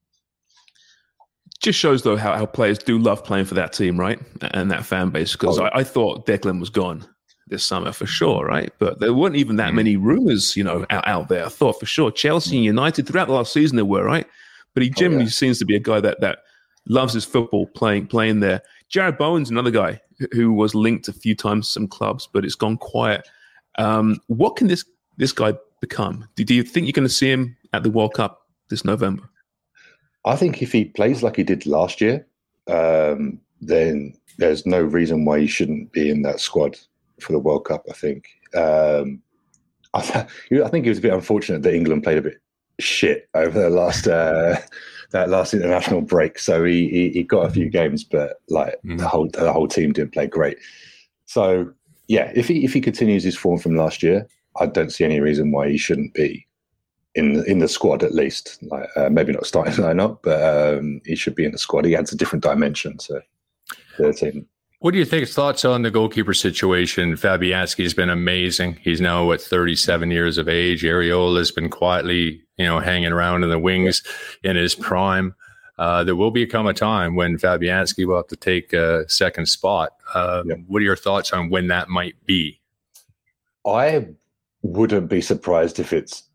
Just shows, though, how, how players do love playing for that team, right? And that fan base, because oh. I, I thought Declan was gone this summer for sure, right? But there weren't even that many rumors, you know, out, out there. I thought for sure Chelsea and United throughout the last season there were, right? But he generally oh, yeah. seems to be a guy that that loves his football, playing playing there. Jared Bowen's another guy who was linked a few times to some clubs, but it's gone quiet. Um, what can this this guy become? Do, do you think you're going to see him at the World Cup this November? I think if he plays like he did last year, um, then there's no reason why he shouldn't be in that squad for the World Cup. I think. Um, I, th- I think it was a bit unfortunate that England played a bit shit over the last uh, that last international break. So he, he he got a few games, but like mm. the whole the whole team didn't play great. So yeah, if he if he continues his form from last year, I don't see any reason why he shouldn't be in the, in the squad at least. Like uh, maybe not starting lineup, but um, he should be in the squad. He adds a different dimension to the team. What do you think? Thoughts on the goalkeeper situation? Fabianski's been amazing. He's now at thirty-seven years of age. Areola's been quietly, you know, hanging around in the wings in his prime. Uh, there will become a time when Fabianski will have to take a second spot. Uh, yeah. What are your thoughts on when that might be? I wouldn't be surprised if it's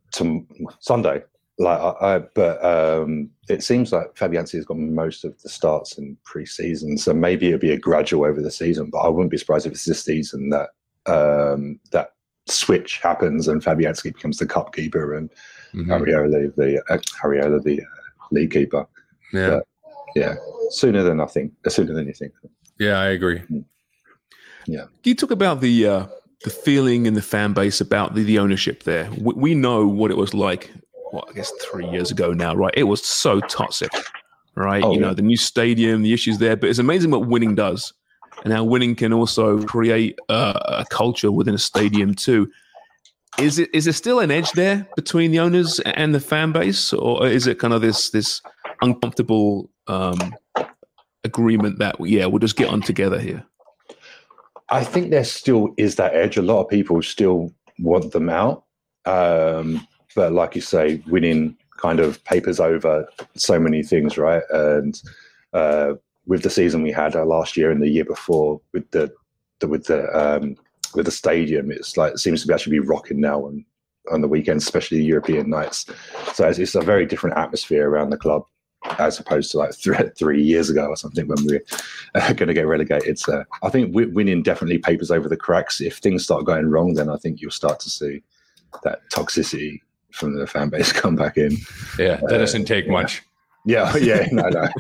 to Sunday. Like, I, I, but um, it seems like Fabianski has got most of the starts in pre-season, so maybe it'll be a gradual over the season. But I wouldn't be surprised if it's this season that um, that switch happens and Fabianski becomes the cup keeper and mm-hmm. Ariola the uh, Ariola the uh, league keeper. Yeah, but, yeah. Sooner than I think. Sooner than you think. Yeah, I agree. Yeah. Can you talk about the uh, the feeling in the fan base about the, the ownership there? We, we know what it was like. Well, I guess three years ago now, right? It was so toxic, right? Oh, you know, yeah. the new stadium, the issues there. But it's amazing what winning does, and how winning can also create uh, a culture within a stadium too. Is it is there still an edge there between the owners and the fan base, or is it kind of this this uncomfortable um, agreement that yeah, we'll just get on together here? I think there still is that edge. A lot of people still want them out. Um, but like you say, winning kind of papers over so many things, right? And uh, with the season we had uh, last year and the year before with the, the with the um, with the stadium, it's like it seems to be actually be rocking now on, on the weekends, especially the European nights. So it's, it's a very different atmosphere around the club as opposed to like three, three years ago or something when we we're uh, going to get relegated. So I think w- winning definitely papers over the cracks. If things start going wrong, then I think you'll start to see that toxicity from the fan base come back in. Yeah, that uh, doesn't take yeah. much. Yeah, yeah, no, no.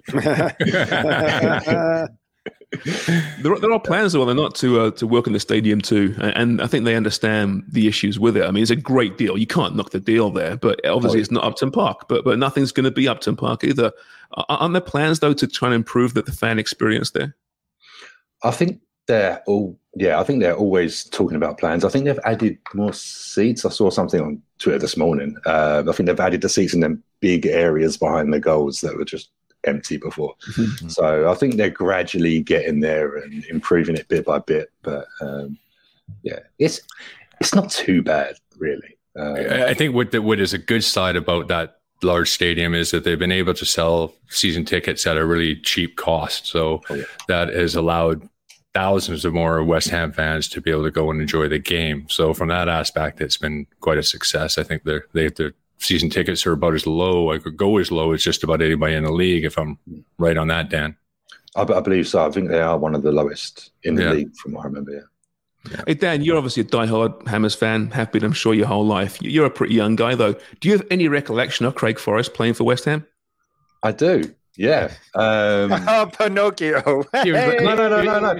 there, there are plans, though, they're not to uh, to work in the stadium too, and, and I think they understand the issues with it. I mean, it's a great deal. You can't knock the deal there, but obviously oh, it's not Upton Park. But but nothing's going to be Upton Park either. Aren't there plans though to try and improve the, the fan experience there? I think they're all. Yeah, I think they're always talking about plans. I think they've added more seats. I saw something on Twitter this morning. Uh, I think they've added the seats in them big areas behind the goals that were just empty before. Mm-hmm. So I think they're gradually getting there and improving it bit by bit. But um, yeah, it's it's not too bad, really. Uh, I think what the, what is a good side about that large stadium is that they've been able to sell season tickets at a really cheap cost. So oh, yeah. that has allowed thousands of more West Ham fans to be able to go and enjoy the game. So from that aspect, it's been quite a success. I think they're, they, their season tickets are about as low, I could go as low as just about anybody in the league, if I'm right on that, Dan. I, I believe so. I think they are one of the lowest in the yeah. league from what I remember, yeah. yeah. Hey, Dan, you're obviously a diehard Hammers fan, have been, I'm sure, your whole life. You're a pretty young guy, though. Do you have any recollection of Craig Forrest playing for West Ham? I do. Yeah. Um, oh, Pinocchio. Hey. No, no, no, no, no.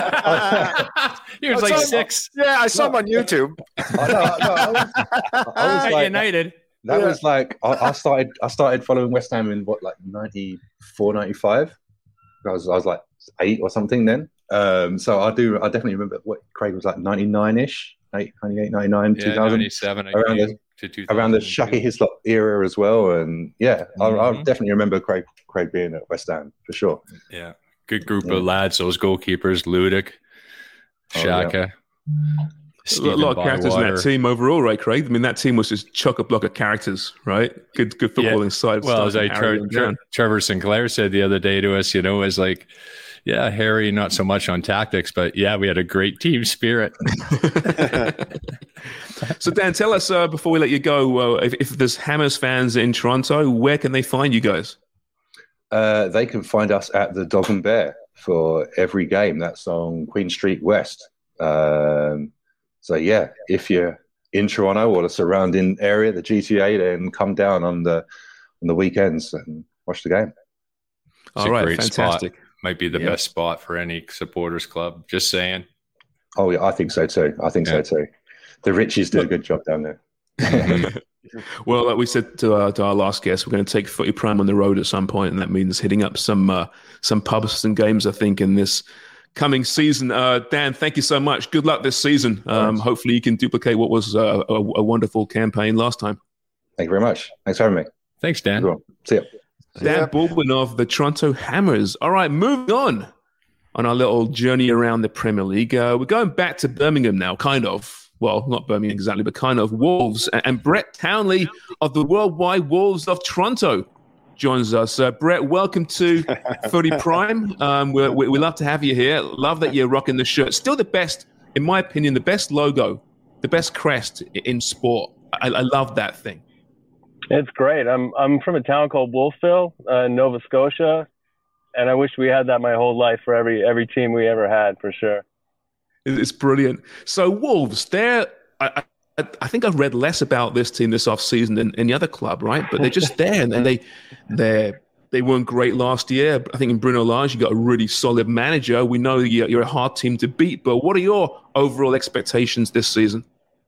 He was like six. Him, yeah, I saw no. him on YouTube. I, know, no, I was, I was like, United. That yeah. was like, I, I started I started following West Ham in what, like ninety-four, ninety-five? I was, I was like eight or something then. Um, so I do, I definitely remember what Craig was like ninety-nine-ish, ninety-eight, ninety-nine, yeah, two thousand. ninety-seven, around the, to around the Shaki Hislop era as well. And yeah, mm-hmm. I, I definitely remember Craig Craig being at West Ham for sure. Yeah, good group yeah. of lads, those goalkeepers, Ludic, Xhaka. Oh, yeah. A lot of characters in that team overall, right, Craig? I mean, that team was just chock-a-block of characters, right? Good good footballing yeah. side. Well, as I Tre- Tre- Trevor Sinclair said the other day to us, you know, is like, yeah, Harry, not so much on tactics, but yeah, we had a great team spirit. So, Dan, tell us, uh, before we let you go, uh, if, if there's Hammers fans in Toronto, where can they find you guys? Uh, they can find us at the Dog and Bear for every game. That's on Queen Street West. Um, so, yeah, if you're in Toronto or the surrounding area, the G T A, then come down on the on the weekends and watch the game. It's All right, great fantastic. Spot. Might be the yeah. best spot for any supporters club. Just saying. Oh, yeah, I think so too. I think yeah. so too. The Richies do a good job down there. Well, like we said to our, to our last guest, we're going to take Footy Prime on the road at some point, and that means hitting up some uh, some pubs and games, I think, in this coming season. Uh, Dan, thank you so much. Good luck this season. Um, hopefully you can duplicate what was uh, a, a wonderful campaign last time. Thank you very much. Thanks for having me. Thanks, Dan. Cool. See ya. Dan yeah. Baldwin of the Toronto Hammers. All right, moving on on our little journey around the Premier League. Uh, we're going back to Birmingham now, kind of. Well, not Birmingham exactly, but kind of Wolves. And Brett Townley of the Worldwide Wolves of Toronto joins us. Uh, Brett, welcome to Footy Prime. Um, we we love to have you here. Love that you're rocking the shirt. Still the best, in my opinion, the best logo, the best crest in sport. I, I love that thing. It's great. I'm I'm from a town called Wolfville, uh, Nova Scotia, and I wish we had that my whole life for every every team we ever had, for sure. It's brilliant. So Wolves, they're I, I, I think I've read less about this team this offseason than any other club, right? But they're just there, and they they they weren't great last year. I think in Bruno Lage, you got a really solid manager. We know you're, you're a hard team to beat, but what are your overall expectations this season?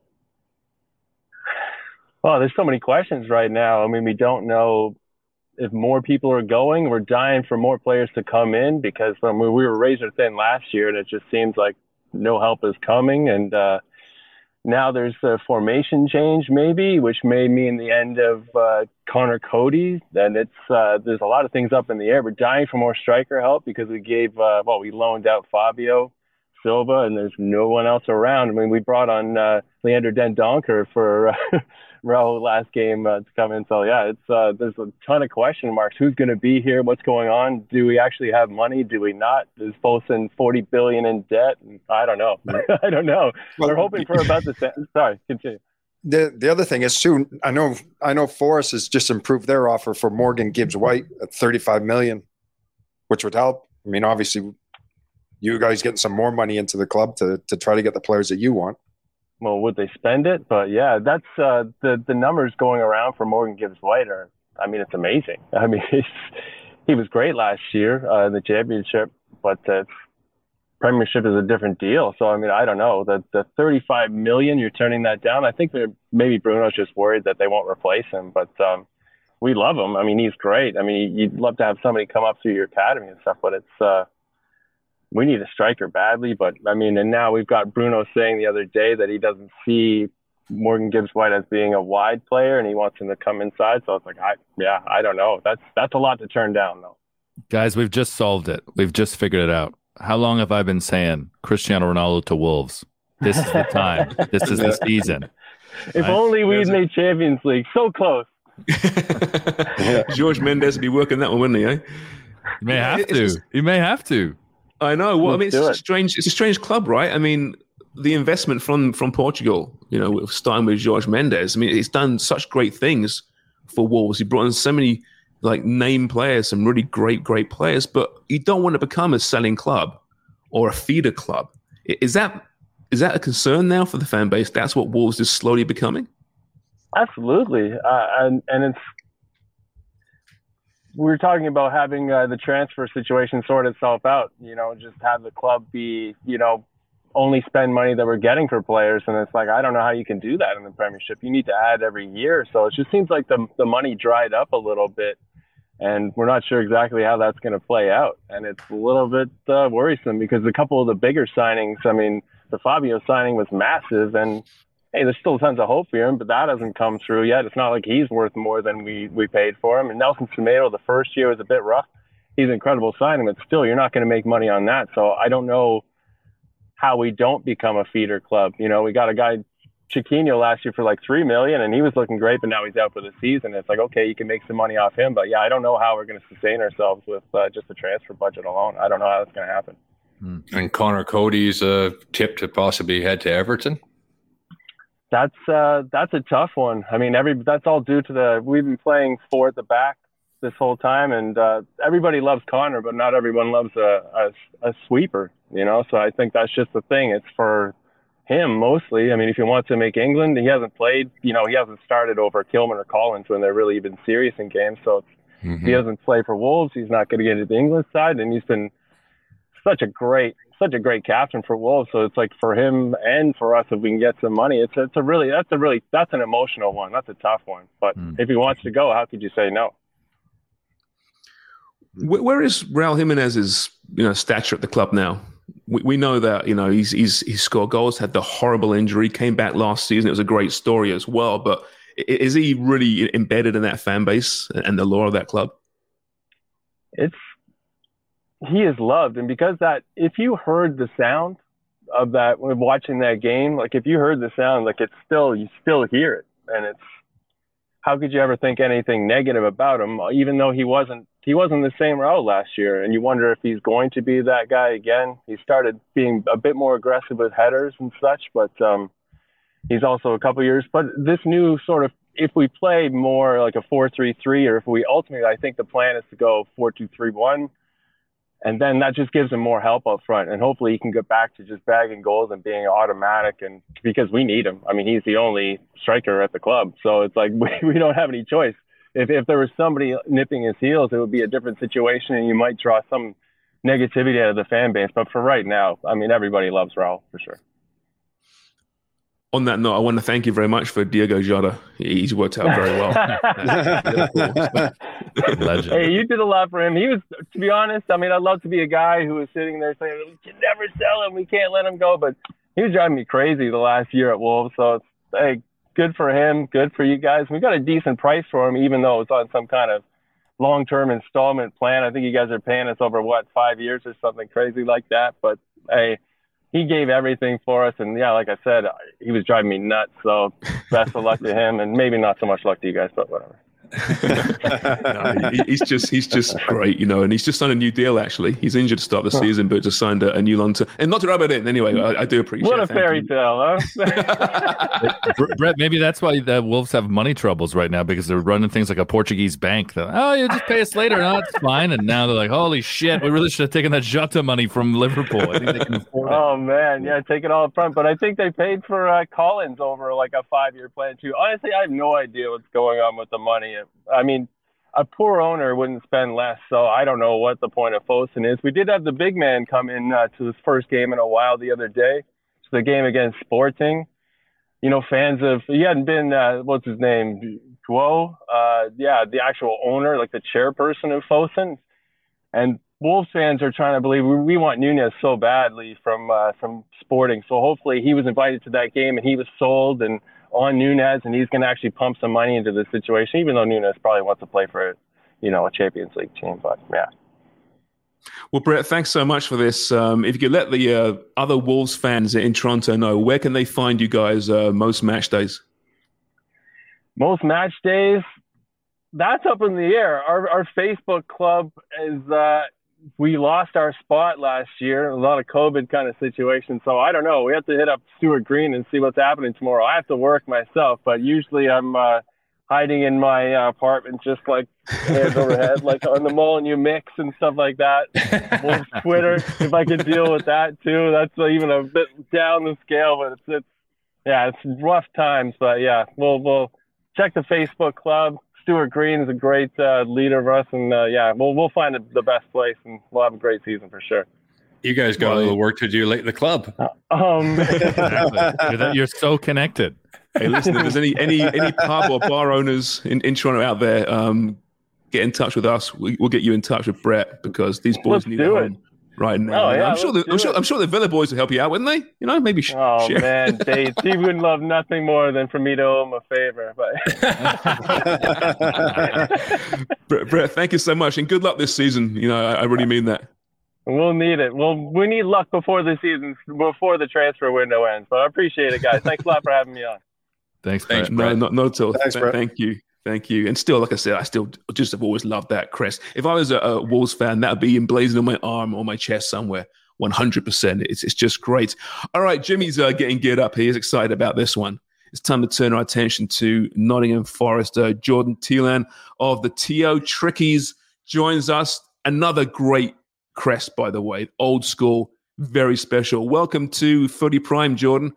Well, there's so many questions right now. I mean, we don't know if more people are going. We're dying for more players to come in because um, we were razor thin last year, and it just seems like no help is coming. And uh, now there's a formation change, maybe, which may mean the end of uh, Connor Cody. And it's uh, there's a lot of things up in the air. We're dying for more striker help because we gave, uh, well, we loaned out Fabio Silva, and there's no one else around. I mean, we brought on uh, Leander Dendoncker for uh, Raul last game uh, to come in. So yeah, it's uh, there's a ton of question marks. Who's going to be here? What's going on? Do we actually have money? Do we not? Is Bolson forty billion in debt? I don't know. I don't know. Well, we're hoping for about the same. Sorry, continue. The the other thing is soon. I know I know Forest has just improved their offer for Morgan Gibbs White at thirty-five million, which would help. I mean, obviously, you guys getting some more money into the club to to try to get the players that you want. Well, would they spend it? But yeah, that's uh, the the numbers going around for Morgan Gibbs White are. I mean, it's amazing. I mean, he's, he was great last year uh, in the championship, but uh, Premiership is a different deal. So I mean, I don't know. The the thirty-five million, you're turning that down. I think they're, maybe Bruno's just worried that they won't replace him. But um, we love him. I mean, he's great. I mean, you'd love to have somebody come up through your academy and stuff, but it's. Uh, We need a striker badly, but I mean, and now we've got Bruno saying the other day that he doesn't see Morgan Gibbs White as being a wide player, and he wants him to come inside. So it's like, I yeah, I don't know. That's that's a lot to turn down, though. Guys, we've just solved it. We've just figured it out. How long have I been saying Cristiano Ronaldo to Wolves? This is the time. This is the season. If I, only we'd made Champions League. So close. George Mendes would be working that one, wouldn't he? Eh? You may have to. You may have to. I know. Well, Let's I mean, it's it. a strange. It's a strange club, right? I mean, the investment from from Portugal, you know, starting with Jorge Mendes. I mean, it's done such great things for Wolves. He brought in so many like name players, some really great, great players. But you don't want to become a selling club or a feeder club. Is that is that a concern now for the fan base? That's what Wolves is slowly becoming. Absolutely, uh, and and it's. We were talking about having uh, the transfer situation sort itself out, you know, just have the club be, you know, only spend money that we're getting for players. And it's like, I don't know how you can do that in the Premiership. You need to add every year. So it just seems like the the money dried up a little bit, and we're not sure exactly how that's going to play out. And it's a little bit uh, worrisome because a couple of the bigger signings, I mean, the Fabio signing was massive, and hey, there's still tons of hope for him, but that hasn't come through yet. It's not like he's worth more than we, we paid for him. And Nelson Semedo, the first year was a bit rough. He's an incredible signing, but still, you're not going to make money on that. So I don't know how we don't become a feeder club. You know, we got a guy, Chiquinho, last year for like three million dollars, and he was looking great, but now he's out for the season. It's like, okay, you can make some money off him. But yeah, I don't know how we're going to sustain ourselves with uh, just the transfer budget alone. I don't know how that's going to happen. And Connor Cody's a tip to possibly head to Everton. That's uh, that's a tough one. I mean, every that's all due to the we've been playing four at the back this whole time, and uh, everybody loves Connor, but not everyone loves a, a a sweeper. You know, so I think that's just the thing. It's for him mostly. I mean, if he wants to make England, he hasn't played. You know, he hasn't started over Kilman or Collins when they're really been serious in games. So it's, mm-hmm. he doesn't play for Wolves. He's not going to get into the England side, and he's been such a great. such a great captain for Wolves. So it's like for him and for us, if we can get some money, it's it's a really, that's a really, that's an emotional one. That's a tough one. But mm. if he wants to go, how could you say no? Where is Raul Jimenez's, you know, stature at the club now? We, we know that, you know, he's, he's, he's scored goals, had the horrible injury, came back last season. It was a great story as well. But is he really embedded in that fan base and the lore of that club? It's, he is loved. And because that, if you heard the sound of that, when watching that game, like if you heard the sound, like it's still, you still hear it. And it's, how could you ever think anything negative about him, even though he wasn't, he wasn't the same Raul last year. And you wonder if he's going to be that guy again. He started being a bit more aggressive with headers and such, but um, he's also a couple years. But this new sort of, if we play more like a four three three, or if we ultimately, I think the plan is to go four two three one, and then that just gives him more help up front, and hopefully he can get back to just bagging goals and being automatic, and because we need him. I mean, he's the only striker at the club, so it's like we, we don't have any choice. If if there was somebody nipping his heels, it would be a different situation, and you might draw some negativity out of the fan base. But for right now, I mean, everybody loves Raul for sure. On that note, I want to thank you very much for Diego Jota. He's worked out very well. Legend. Hey, you did a lot for him. He was, to be honest, I mean, I'd love to be a guy who was sitting there saying, we can never sell him, we can't let him go. But he was driving me crazy the last year at Wolves. So it's, hey, good for him, good for you guys. We got a decent price for him, even though it's on some kind of long-term installment plan. I think you guys are paying us over, what, five years or something crazy like that. But, hey, he gave everything for us, and yeah, like I said, he was driving me nuts. So best of luck to him, and maybe not so much luck to you guys, but whatever. No, he's just he's just great, you know, and he's just signed a new deal. Actually, he's injured to start the season, but just signed a, a new long term. And not to rub it in, anyway. I, I do appreciate. What a it. fairy tale, huh? Brett, maybe that's why the Wolves have money troubles right now, because they're running things like a Portuguese bank. They're like, oh, you just pay us later. No, it's fine. And now they're like, holy shit, we really should have taken that Jota money from Liverpool. I think they can afford it. Oh man, yeah, take it all up front. But I think they paid for uh, Collins over like a five-year plan too. Honestly, I have no idea what's going on with the money. I mean, a poor owner wouldn't spend less, so I don't know what the point of Fosun is. We did have the big man come in uh, to his first game in a while the other day. It's the game against Sporting. You know, fans of, he hadn't been, uh, what's his name, Guo? Uh, yeah, the actual owner, like the chairperson of Fosun. And Wolves fans are trying to believe, we, we want Nunez so badly from uh, from Sporting. So hopefully he was invited to that game and he was sold and on Nunez, and he's going to actually pump some money into the situation, even though Nunez probably wants to play for, you know, a Champions League team. But yeah. Well, Brett, thanks so much for this. Um, if you could let the uh, other Wolves fans in Toronto know, where can they find you guys uh, most match days? Most match days, that's up in the air. Our our Facebook club is, uh, we lost our spot last year, a lot of COVID kind of situation. So I don't know. We have to hit up Stuart Green and see what's happening tomorrow. I have to work myself, but usually I'm uh, hiding in my uh, apartment, just like hands overhead, like on the Molyneux mix and stuff like that. Wolves Twitter, if I could deal with that too. That's uh, even a bit down the scale, but it's, it's yeah, it's rough times. But yeah, we'll we'll check the Facebook club. Stuart Green is a great uh, leader of us, and uh, yeah, we'll we'll find the best place, and we'll have a great season for sure. You guys got well, a little work to do late in the club. Um, you're, you're so connected. Hey, listen, if there's any any any pub or bar owners in, in Toronto out there, um, get in touch with us. We, we'll get you in touch with Brett, because these boys Let's need do a it. home right now. Oh, yeah, I'm sure the, I'm sure I'm sure the Villa boys will help you out, wouldn't they? You know, maybe. Sh- oh share. man, they he would love nothing more than for me to owe him a favor. But Brett, Brett, thank you so much, and good luck this season. You know, I, I really mean that. We'll need it. Well, we need luck before the season, before the transfer window ends. But I appreciate it, guys. Thanks a lot for having me on. Thanks, Thanks, Brett. No, not, not at all. Thanks, Th- Thank you. Thank you. And still, like I said, I still just have always loved that crest. If I was a, a Wolves fan, that would be emblazoned on my arm or my chest somewhere. one hundred percent. It's, it's just great. All right, Jimmy's uh, getting geared up. He is excited about this one. It's time to turn our attention to Nottingham Forest. Uh, Jordan Teelan of the T O Trickies joins us. Another great crest, by the way. Old school, very special. Welcome to Footy Prime, Jordan.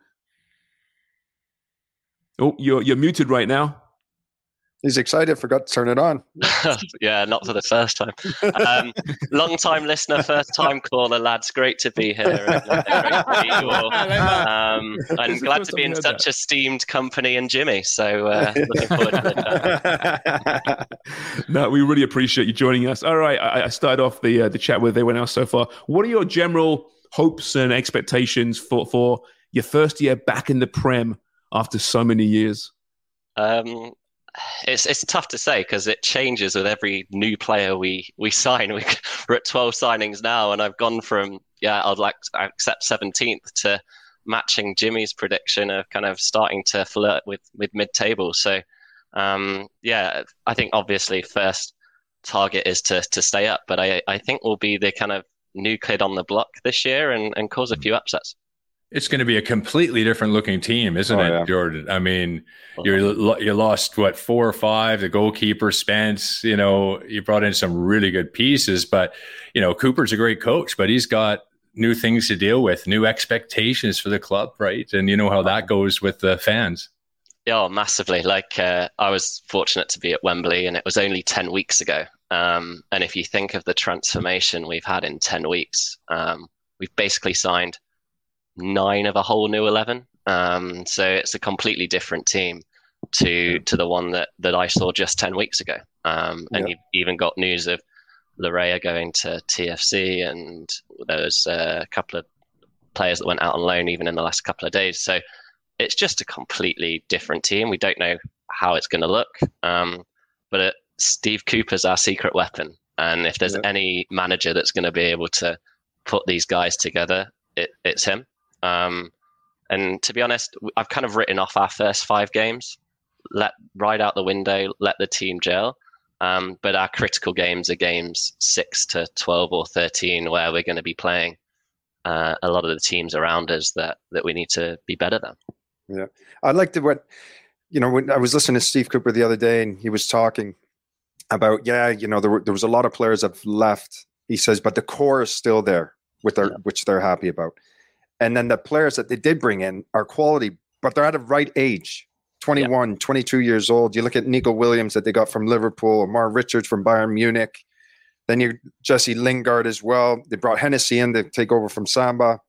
Oh, you're you're muted right now. He's excited. Forgot to turn it on. Yeah, not for the first time. Um, long time listener, first time caller, lads. Great to be here. And, uh, great to meet you all. Um, I'm glad to be in such that. esteemed company and Jimmy. So uh, looking forward to that. No, we really appreciate you joining us. All right, I, I started off the uh, the chat with everyone else so far. What are your general hopes and expectations for for your first year back in the Prem after so many years? Um, It's it's tough to say because it changes with every new player we we sign. We, we're at twelve signings now, and I've gone from yeah I'd like to accept seventeenth to matching Jimmy's prediction of kind of starting to flirt with with mid table. So um, yeah, I think obviously first target is to to stay up, but I I think we'll be the kind of new kid on the block this year and and cause a few upsets. It's going to be a completely different looking team, isn't Oh, it, yeah. Jordan? I mean, you you lost what four or five. The goalkeeper Spence. You know, you brought in some really good pieces, but you know, Cooper's a great coach, but he's got new things to deal with, new expectations for the club, right? And you know how that goes with the fans. Yeah, massively. Like uh, I was fortunate to be at Wembley, and it was only ten weeks ago. Um, and if you think of the transformation we've had in ten weeks, um, we've basically signed nine of a whole new eleven. Um, so it's a completely different team to to the one that, that I saw just ten weeks ago. Um, and Yeah. you've even got news of Larea going to T F C, and there's a couple of players that went out on loan even in the last couple of days. So it's just a completely different team. We don't know how it's going to look. Um, but it, Steve Cooper's our secret weapon. And if there's Yeah. any manager that's going to be able to put these guys together, it, it's him. Um, and to be honest, I've kind of written off our first five games, let ride out the window, let the team gel. Um, but our critical games are games six to twelve or thirteen, where we're going to be playing uh, a lot of the teams around us that, that we need to be better than. Yeah. I liked it what, you know, when I was listening to Steve Cooper the other day, and he was talking about, yeah, you know, there were, there was a lot of players that have left. He says, but the core is still there, with their, yeah. which they're happy about. And then the players that they did bring in are quality, but they're at a right age, twenty-one, yeah. twenty-two years old. You look at Nico Williams that they got from Liverpool, Omar Richards from Bayern Munich. Then you Jesse Lingard as well. They brought Hennessy in to take over from Samba.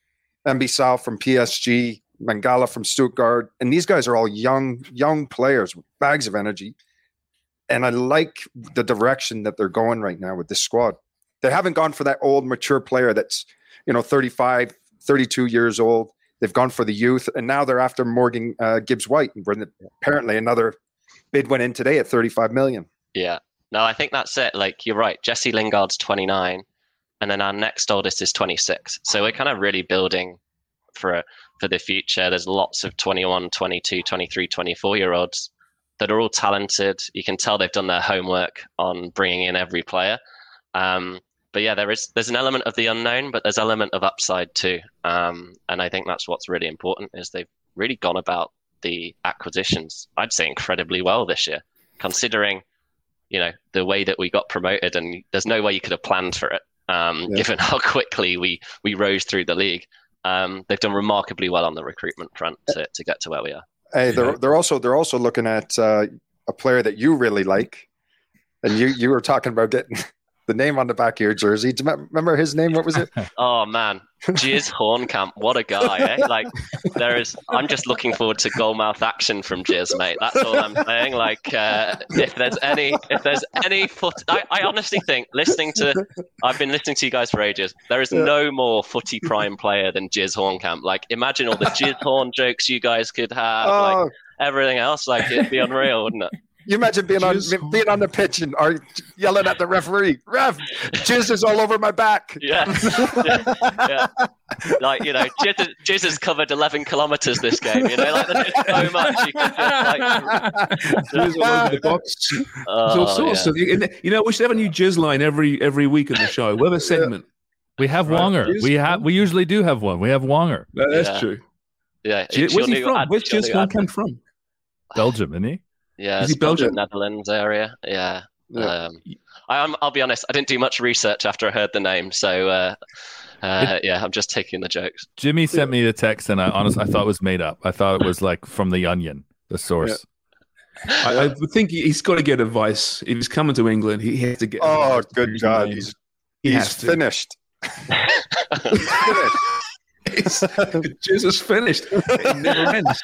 Mbissau from P S G, Mangala from Stuttgart. And these guys are all young, young players with bags of energy. And I like the direction that they're going right now with this squad. They haven't gone for that old, mature player that's, you know, thirty-five, thirty-two years old. They've gone for the youth, and now they're after Morgan uh, Gibbs-White. Apparently another bid went in today at thirty-five million. Yeah. No, I think that's it. Like, you're right. Jesse Lingard's twenty-nine, and then our next oldest is twenty-six. So we're kind of really building for for the future. There's lots of twenty-one, twenty-two, twenty-three, twenty-four-year-olds that are all talented. You can tell they've done their homework on bringing in every player. Um, But yeah, there is there's an element of the unknown, but there's an element of upside too. Um, and I think that's what's really important, is they've really gone about the acquisitions, I'd say, incredibly well this year, considering, you know, the way that we got promoted, and there's no way you could have planned for it, um, yeah. given how quickly we we rose through the league. Um, they've done remarkably well on the recruitment front to, to get to where we are. Hey, they're yeah. they're also they're also looking at uh, a player that you really like, and you you were talking about getting the name on the back of your jersey. Do you remember his name? What was it? Oh man, Jizz Hornkamp. What a guy, eh? Like, there is. I'm just looking forward to goalmouth action from Jizz, mate. That's all I'm saying. Like, uh, if there's any, if there's any foot, I, I honestly think listening to, I've been listening to you guys for ages. There is yeah. no more footy prime player than Jizz Hornkamp. Like, imagine all the Jizz Horn jokes you guys could have. Oh. Like everything else. Like, it'd be unreal, wouldn't it? You imagine being on being on the pitch and are yelling at the referee, "Ref, jizz is all over my back." Yeah, yeah. yeah. Like, you know, jizz, jizz has covered eleven kilometers this game. You know, like there's just so much you can just like. Jizz all over the box. Oh, all sorts yeah. of, you know, we should have a new jizz line every every week in the show. We have a segment. We have right. Wonger. Jizz? We have. We usually do have one. We have Wonger. No, that's yeah. true. Yeah. Jizz, where's he from? Ad, Where's Jizz Hornkamp from? Belgium, isn't he? Yeah, is he Belgium? Netherlands area. Yeah. yeah. Um, I, I'm, I'll be honest, I didn't do much research after I heard the name. So, uh, uh, yeah, I'm just taking the jokes. Jimmy sent me the text, and I honestly, I thought it was made up. I thought it was like from The Onion, the source. Yeah. I, I think he's got to get advice. If he's coming to England, he has to get Oh, good God. He's, he he's finished. He's finished. Jesus finished. It never ends.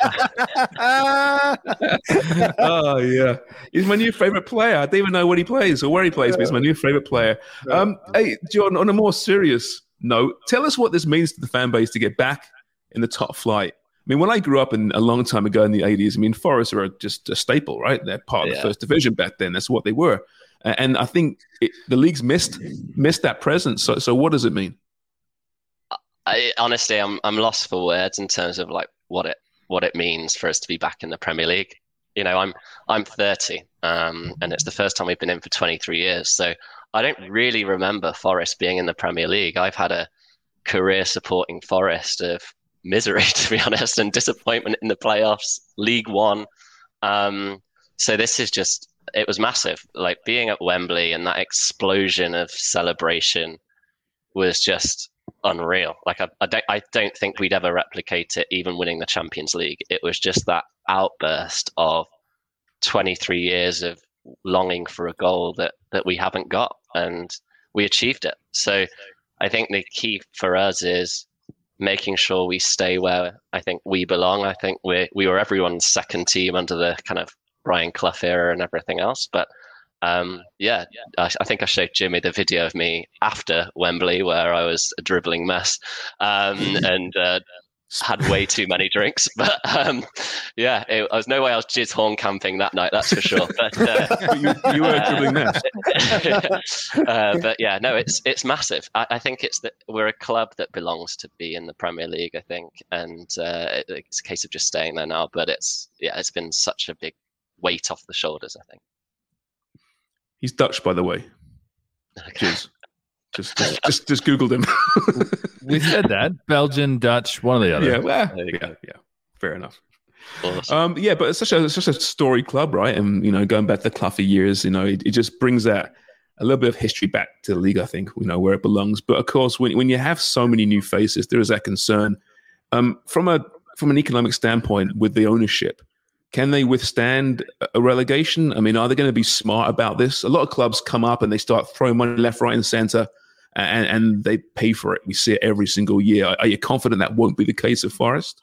Oh yeah, he's my new favorite player. I don't even know what he plays or where he plays, but he's my new favorite player. Um, hey, John. On a more serious note, tell us what this means to the fan base to get back in the top flight. I mean, when I grew up in a long time ago in the eighties, I mean, Forest were just a staple, right? They're part of yeah. the first division back then. That's what they were, and I think it, the league's missed missed that presence. So, so what does it mean? I, honestly, I'm I'm lost for words in terms of like what it what it means for us to be back in the Premier League. You know, I'm I'm thirty, um, and it's the first time we've been in for twenty-three years. So I don't really remember Forest being in the Premier League. I've had a career supporting Forest of misery, to be honest, and disappointment in the playoffs, League One. Um, so this is just, it was massive. Like being at Wembley and that explosion of celebration was just unreal. Like I, I don't, I don't think we'd ever replicate it, even winning the Champions League. It was just that outburst of twenty-three years of longing for a goal that that we haven't got, and we achieved it. So I think the key for us is making sure we stay where I think we belong. I think we we were everyone's second team under the kind of Brian Clough era and everything else. But um, yeah, I, I think I showed Jimmy the video of me after Wembley where I was a dribbling mess um, and uh, had way too many drinks. But um, yeah, it, I was no way I was jizz horn camping that night, that's for sure. But uh, you, you were a dribbling mess. uh, but yeah, no, it's it's massive. I, I think it's that we're a club that belongs to be in the Premier League, I think, and uh, it, it's a case of just staying there now. But it's yeah, it's been such a big weight off the shoulders, I think. He's Dutch, by the way. Okay. Just, just, just, just, just Googled him. We said that. Belgian, Dutch, one or the other. Yeah, well, There you yeah, go. yeah. Fair enough. Awesome. Um, yeah, but it's such a it's such a storied club, right? And you know, going back to the Clough years, you know, it, it just brings that a little bit of history back to the league. I think you know where it belongs. But of course, when when you have so many new faces, there is that concern. Um, from a from an economic standpoint, with the ownership, can they withstand a relegation? I mean, are they going to be smart about this? A lot of clubs come up and they start throwing money left, right, and centre, and, and they pay for it. We see it every single year. Are, are you confident that won't be the case at Forest?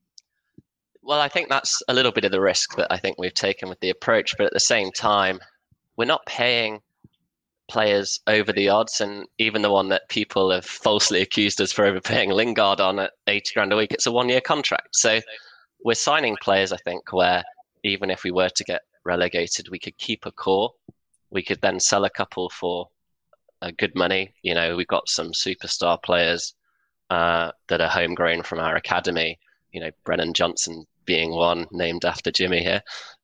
Well, I think that's a little bit of the risk that I think we've taken with the approach. But at the same time, we're not paying players over the odds. And even the one that people have falsely accused us for overpaying Lingard on at eighty grand a week, it's a one-year contract. So we're signing players, I think, where even if we were to get relegated, we could keep a core. We could then sell a couple for uh, good money. You know, we've got some superstar players uh, that are homegrown from our academy. You know, Brennan Johnson being one, named after Jimmy here,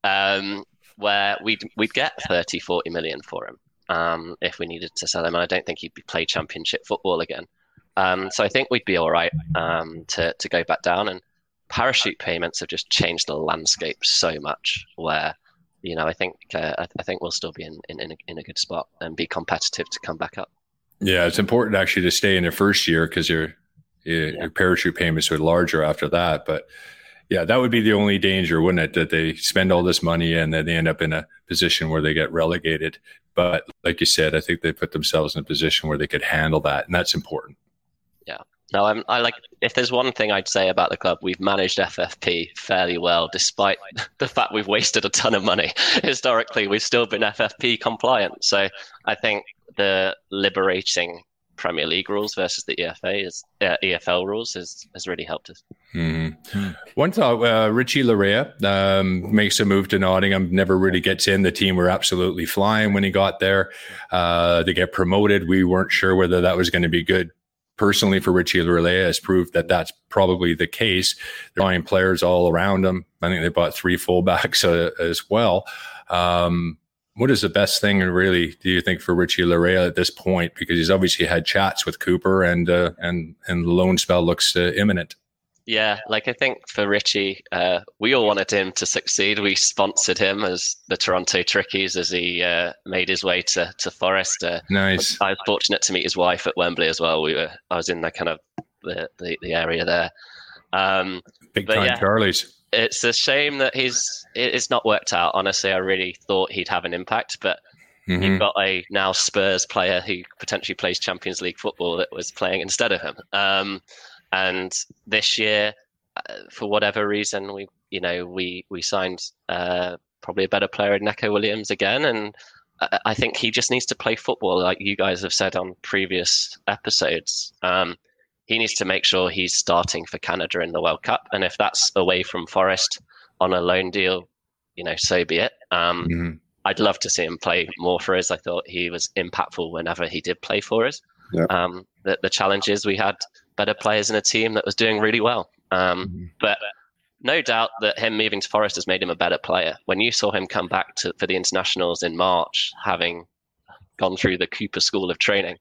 um, where we'd, we'd get thirty, forty million for him um, if we needed to sell him. And I don't think he'd be play championship football again. Um, so I think we'd be all right um, to, to go back down. And parachute payments have just changed the landscape so much where, you know, I think uh, I, I think we'll still be in, in, in, a, in a good spot and be competitive to come back up. Yeah, it's important actually to stay in the first year because your, your, Yeah. your parachute payments are larger after that. But yeah, that would be the only danger, wouldn't it? That they spend all this money and then they end up in a position where they get relegated. But like you said, I think they put themselves in a position where they could handle that. And that's important. Yeah. No, I'm, I like, if there's one thing I'd say about the club, we've managed F F P fairly well, despite the fact we've wasted a ton of money. Historically, we've still been F F P compliant. So I think the liberating Premier League rules versus the E F A is uh, E F L rules has, has really helped us. Mm-hmm. One thought, uh, Richie Larea um, makes a move to Nottingham, never really gets in. The team were absolutely flying when he got there. Uh, they get promoted. We weren't sure whether that was going to be good. Personally, for Richie Larea, has proved that that's probably the case. They're buying players all around him. I think they bought three fullbacks uh, as well. Um, what is the best thing, really, do you think, for Richie Larea at this point? Because he's obviously had chats with Cooper, and uh, and and the loan spell looks uh, imminent. Yeah, like I think for Richie, uh, we all wanted him to succeed. We sponsored him as the Toronto Trickies as he uh, made his way to to Forest. Uh, Nice. I was fortunate to meet his wife at Wembley as well. We were, I was in the kind of the the, the area there. Um, Big but time yeah, Charlies. It's a shame that he's it- it's not worked out. Honestly, I really thought he'd have an impact, but Mhm. you've got a now Spurs player who potentially plays Champions League football that was playing instead of him. Um, and this year, uh, for whatever reason, we you know we we signed uh, probably a better player in Neco Williams again, and I, I think he just needs to play football, like you guys have said on previous episodes. Um, he needs to make sure he's starting for Canada in the World Cup, and if that's away from Forest on a loan deal, you know, so be it. Um, Mhm. I'd love to see him play more for us. I thought he was impactful whenever he did play for us. Yeah. Um, the, the challenge is we had better players in a team that was doing really well. Um, Mhm. But no doubt that him moving to Forest has made him a better player. When you saw him come back to, for the internationals in March, having gone through the Cooper School of Training,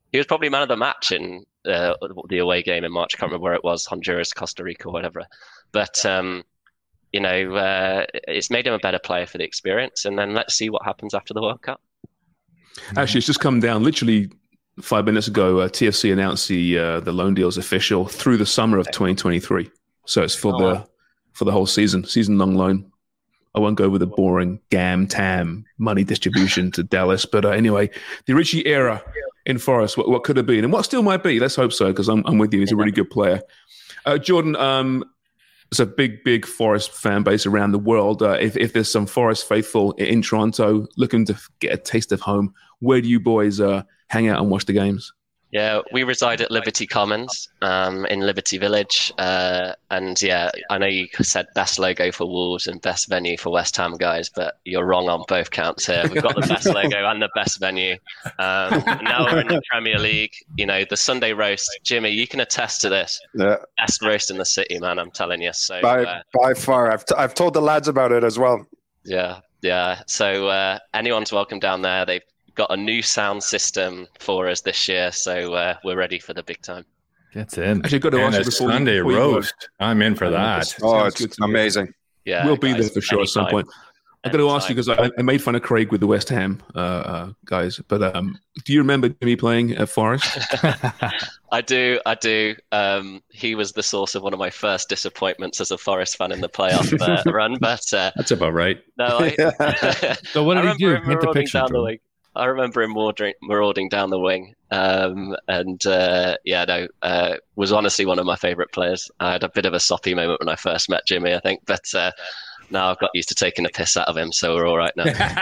he was probably man of the match in uh, the away game in March. I can't remember where it was, Honduras, Costa Rica, whatever. But um, you know, uh, it's made him a better player for the experience. And then let's see what happens after the World Cup. Actually, it's just come down literally five minutes ago. Uh, T F C announced the uh, the loan deal is official through the summer of twenty twenty-three. So it's for oh, the wow. for the whole season, season long loan. I won't go over the boring gam tam money distribution to Dallas, but uh, anyway, the Richie era in Forest, what, what could have been, and what still might be. Let's hope so, because I'm I'm with you. He's a really good player. Uh, Jordan, um, there's a big, big Forest fan base around the world. Uh, if if there's some Forest faithful in Toronto looking to get a taste of home, where do you boys uh, hang out and watch the games? Yeah, we reside at Liberty Commons um, in Liberty Village. Uh, and yeah, I know you said best logo for Wolves and best venue for West Ham, guys, but you're wrong on both counts here. We've got the best logo and the best venue. Um, now we're in the Premier League. You know, the Sunday roast, Jimmy, you can attest to this. Yeah. Best roast in the city, man, I'm telling you. So By, uh, by far. I've, t- I've told the lads about it as well. Yeah, yeah. So uh, anyone's welcome down there. They've got a new sound system for us this year, so uh, we're ready for the big time. Gets in. Actually, got to and ask a you before Sunday you, roast. I'm in for that. Oh, it's amazing. Yeah, we'll be guys, there for sure anytime. at some point. I've got to ask you because I, I made fun of Craig with the West Ham uh, uh, guys, but um, do you remember Jimmy playing at Forest? I do, I do. Um, he was the source of one of my first disappointments as a Forest fan in the playoff uh, run, but uh, that's about right. No, I, so what did he do? Paint the picture. Down the wing. I remember him marauding, marauding down the wing, um, and uh, yeah, no, uh, was honestly one of my favourite players. I had a bit of a soppy moment when I first met Jimmy, I think, but uh, now I've got used to taking the piss out of him, so we're all right now.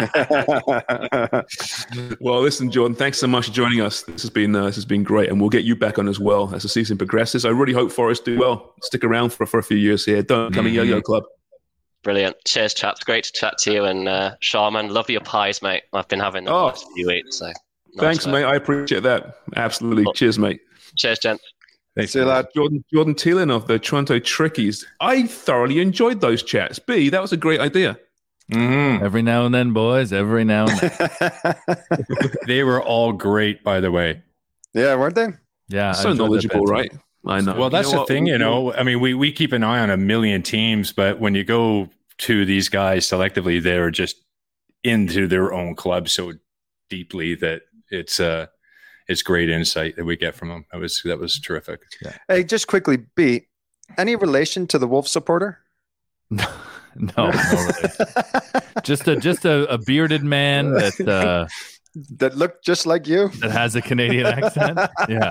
Well, listen, Jordan, thanks so much for joining us. This has been uh, this has been great, and we'll get you back on as well as the season progresses. I really hope Forest do well. Stick around for for a few years here. Don't come mm-hmm. in Yo-Yo Club. Brilliant. Cheers, chaps. Great to chat to you. And uh, Sharman, love your pies, mate. I've been having them oh, the last few weeks. So nice thanks, work. Mate. I appreciate that. Absolutely. Cool. Cheers, mate. Cheers, gent. Thanks, See you, lad. Jordan, Jordan Thielen of the Toronto Trickies. I thoroughly enjoyed those chats. B, that was a great idea. Mm-hmm. Every now and then, boys. Every now and then. They were all great, by the way. Yeah, weren't they? Yeah. So knowledgeable, right? I know. Well, that's you know the what? thing, you know. I mean, we, we keep an eye on a million teams, but when you go to these guys selectively, they're just into their own club so deeply that it's uh it's great insight that we get from them. That was that was terrific. Yeah. Hey, just quickly, B, any relation to the Wolf supporter? No, no, no just a just a, a bearded man that uh, that looked just like you, that has a Canadian accent. Yeah.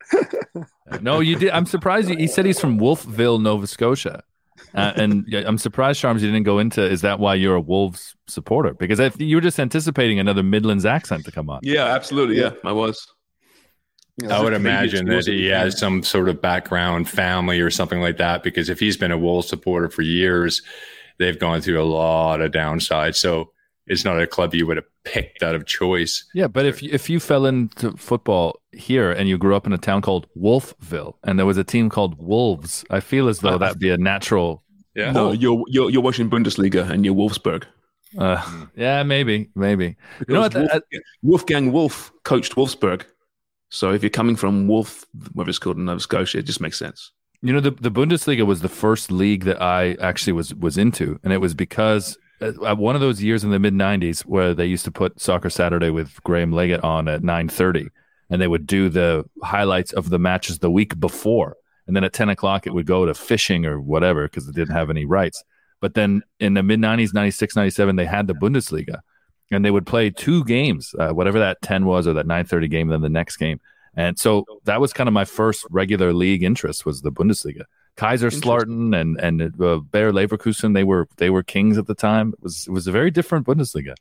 No, you did. I'm surprised. He, he said he's from Wolfville, Nova Scotia, uh, and I'm surprised, Sharms, you didn't go into. Is that why you're a Wolves supporter? Because I, you were just anticipating another Midlands accent to come on. Yeah, absolutely. Yeah, I was. I would imagine that he has some sort of background, family, or something like that. Because if he's been a Wolves supporter for years, they've gone through a lot of downsides. So it's not a club you would have picked out of choice. Yeah, but if if you fell into football here and you grew up in a town called Wolfville and there was a team called Wolves, I feel as though that'd be a natural. Yeah, no, you're you're you're watching Bundesliga and you're Wolfsburg. Uh, yeah, maybe, maybe. Because you know what? Wolf, uh, Wolfgang Wolf coached Wolfsburg, so if you're coming from Wolf, whatever it's called in Nova Scotia, it just makes sense. You know, the the Bundesliga was the first league that I actually was was into, and it was because. Uh, one of those years in the mid nineties where they used to put Soccer Saturday with Graham Leggett on at nine thirty, and they would do the highlights of the matches the week before. And then at ten o'clock, it would go to fishing or whatever because it didn't have any rights. But then in the mid nineties, ninety-six, ninety-seven, they had the Bundesliga, and they would play two games, uh, whatever that ten was or that nine thirty game, and then the next game. And so that was kind of my first regular league interest was the Bundesliga. Kaiserslautern and and uh, Bayer Leverkusen, they were they were kings at the time. It was it was a very different Bundesliga.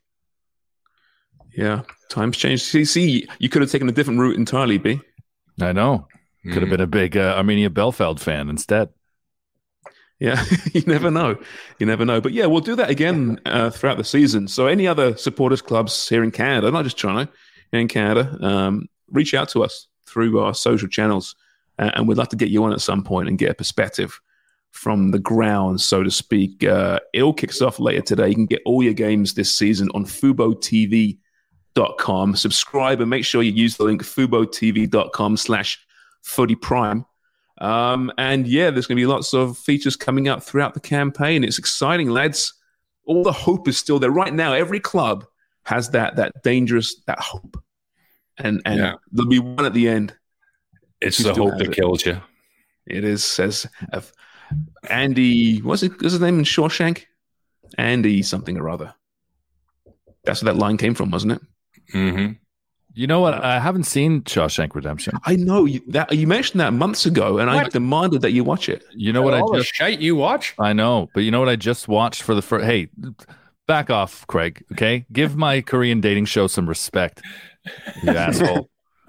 Yeah, times changed. See, see, you could have taken a different route entirely, B. I know. Could mm. have been a big uh, Arminia Bielefeld fan instead. Yeah, you never know. You never know. But yeah, we'll do that again uh, throughout the season. So any other supporters clubs here in Canada, not just Toronto, in Canada, um, reach out to us through our social channels. Uh, and we'd love to get you on at some point and get a perspective from the ground, so to speak. Uh, it all kicks off later today. You can get all your games this season on Fubo T V dot com. Subscribe and make sure you use the link FuboTV.com slash Footy Prime. Um, and yeah, there's going to be lots of features coming up throughout the campaign. It's exciting, lads. All the hope is still there. Right now, every club has that that dangerous, that hope. And and yeah. there'll be one at the end. It's the hope that it. kills you. It is, says uh, Andy, what's, it, what's his name in Shawshank? Andy something or other. That's where that line came from, wasn't it? Mm-hmm. You know what? I haven't seen Shawshank Redemption. I know you, that you mentioned that months ago, and what? I demanded that you watch it. You know what? All I just shite you watch. I know, but you know what? I just watched for the first. Hey, back off, Craig. Okay, give my Korean dating show some respect, you asshole.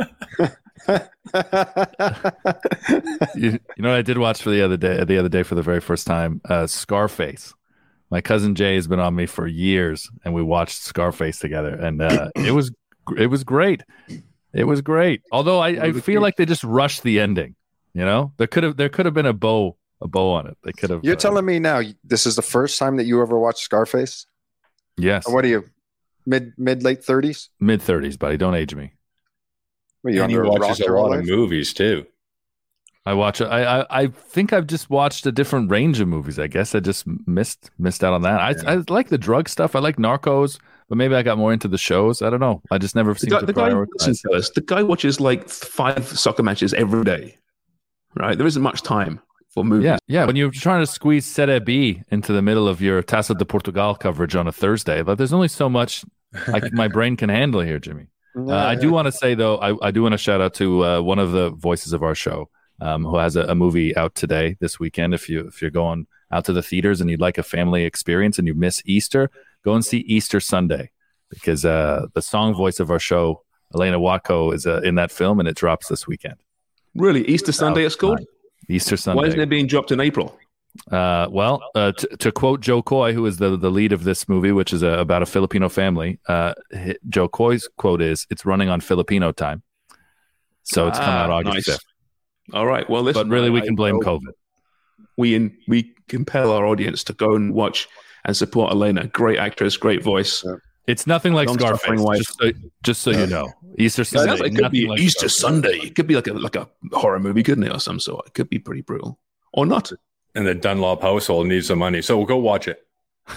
you, you know what I did watch for the other day? The other day for the very first time, uh, Scarface. My cousin Jay has been on me for years, and we watched Scarface together, and uh, it was. It was great. It was great. Although I, I feel like they just rushed the ending. You know, there could have there could have been a bow a bow on it. They could have. You're uh, telling me now this is the first time that you ever watched Scarface? Yes. And what are you, mid mid late thirties? Mid thirties, buddy. Don't age me. Well, and he watches a lot of movies too. I watch. I, I I think I've just watched a different range of movies. I guess I just missed missed out on that. I yeah. I like the drug stuff. I like Narcos. But maybe I got more into the shows. I don't know. I just never seem to the prioritize. Guy, the guy watches like five soccer matches every day, right? There isn't much time for movies. Yeah, yeah. When you're trying to squeeze Serie B into the middle of your Taça de Portugal coverage on a Thursday, but there's only so much like my brain can handle here, Jimmy. Uh, I do want to say, though, I, I do want to shout out to uh, one of the voices of our show um, who has a, a movie out today, this weekend. If, you, if you're going out to the theaters and you'd like a family experience and you miss Easter, go and see Easter Sunday, because uh, the song voice of our show, Elena Watko, is uh, in that film, and it drops this weekend. Really? Easter Sunday it's called? Easter Sunday. Why isn't it being dropped in April? Uh, well, uh, t- to quote Joe Coy, who is the, the lead of this movie, which is a, about a Filipino family, uh, h- Joe Coy's quote is, it's running on Filipino time. So it's ah, come out August nice. fifth. All right. Well, listen, but really, we I, can blame I, COVID. We, in, we compel our audience to go and watch and support Elena. Great actress, great voice. Yeah. It's nothing like Scarface, just so, just so you know. Easter Sunday. It, like, it could be like Easter Scarface. Sunday. It could be like a like a horror movie, couldn't it, or some sort? It could be pretty brutal, or not. And the Dunlop household needs some money, so we'll go watch it.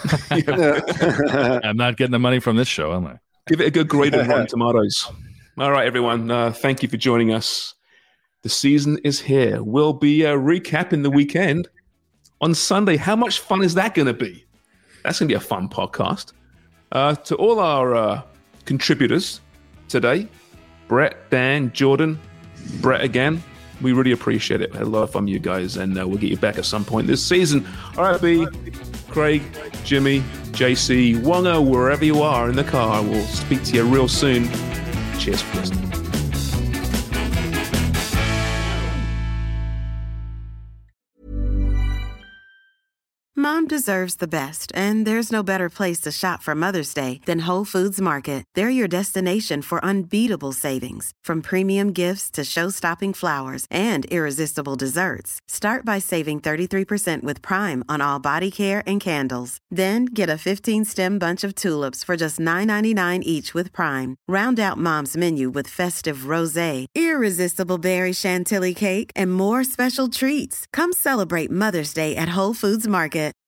I'm not getting the money from this show, am I? Give it a good grade on Rotten Tomatoes. All right, everyone. Uh, thank you for joining us. The season is here. We'll be uh, recapping the weekend on Sunday. How much fun is that going to be? That's going to be a fun podcast. Uh, to all our uh, contributors today, Brett, Dan, Jordan, Brett again, we really appreciate it. We had a lot of fun with you guys, and uh, we'll get you back at some point this season. All right, B, Craig, Jimmy, J C, Wonga, wherever you are in the car, we'll speak to you real soon. Cheers for listening. Mom deserves the best, and there's no better place to shop for Mother's Day than Whole Foods Market. They're your destination for unbeatable savings, from premium gifts to show-stopping flowers and irresistible desserts. Start by saving thirty-three percent with Prime on all body care and candles. Then get a fifteen-stem bunch of tulips for just nine ninety-nine each with Prime. Round out Mom's menu with festive rosé, irresistible berry chantilly cake, and more special treats. Come celebrate Mother's Day at Whole Foods Market.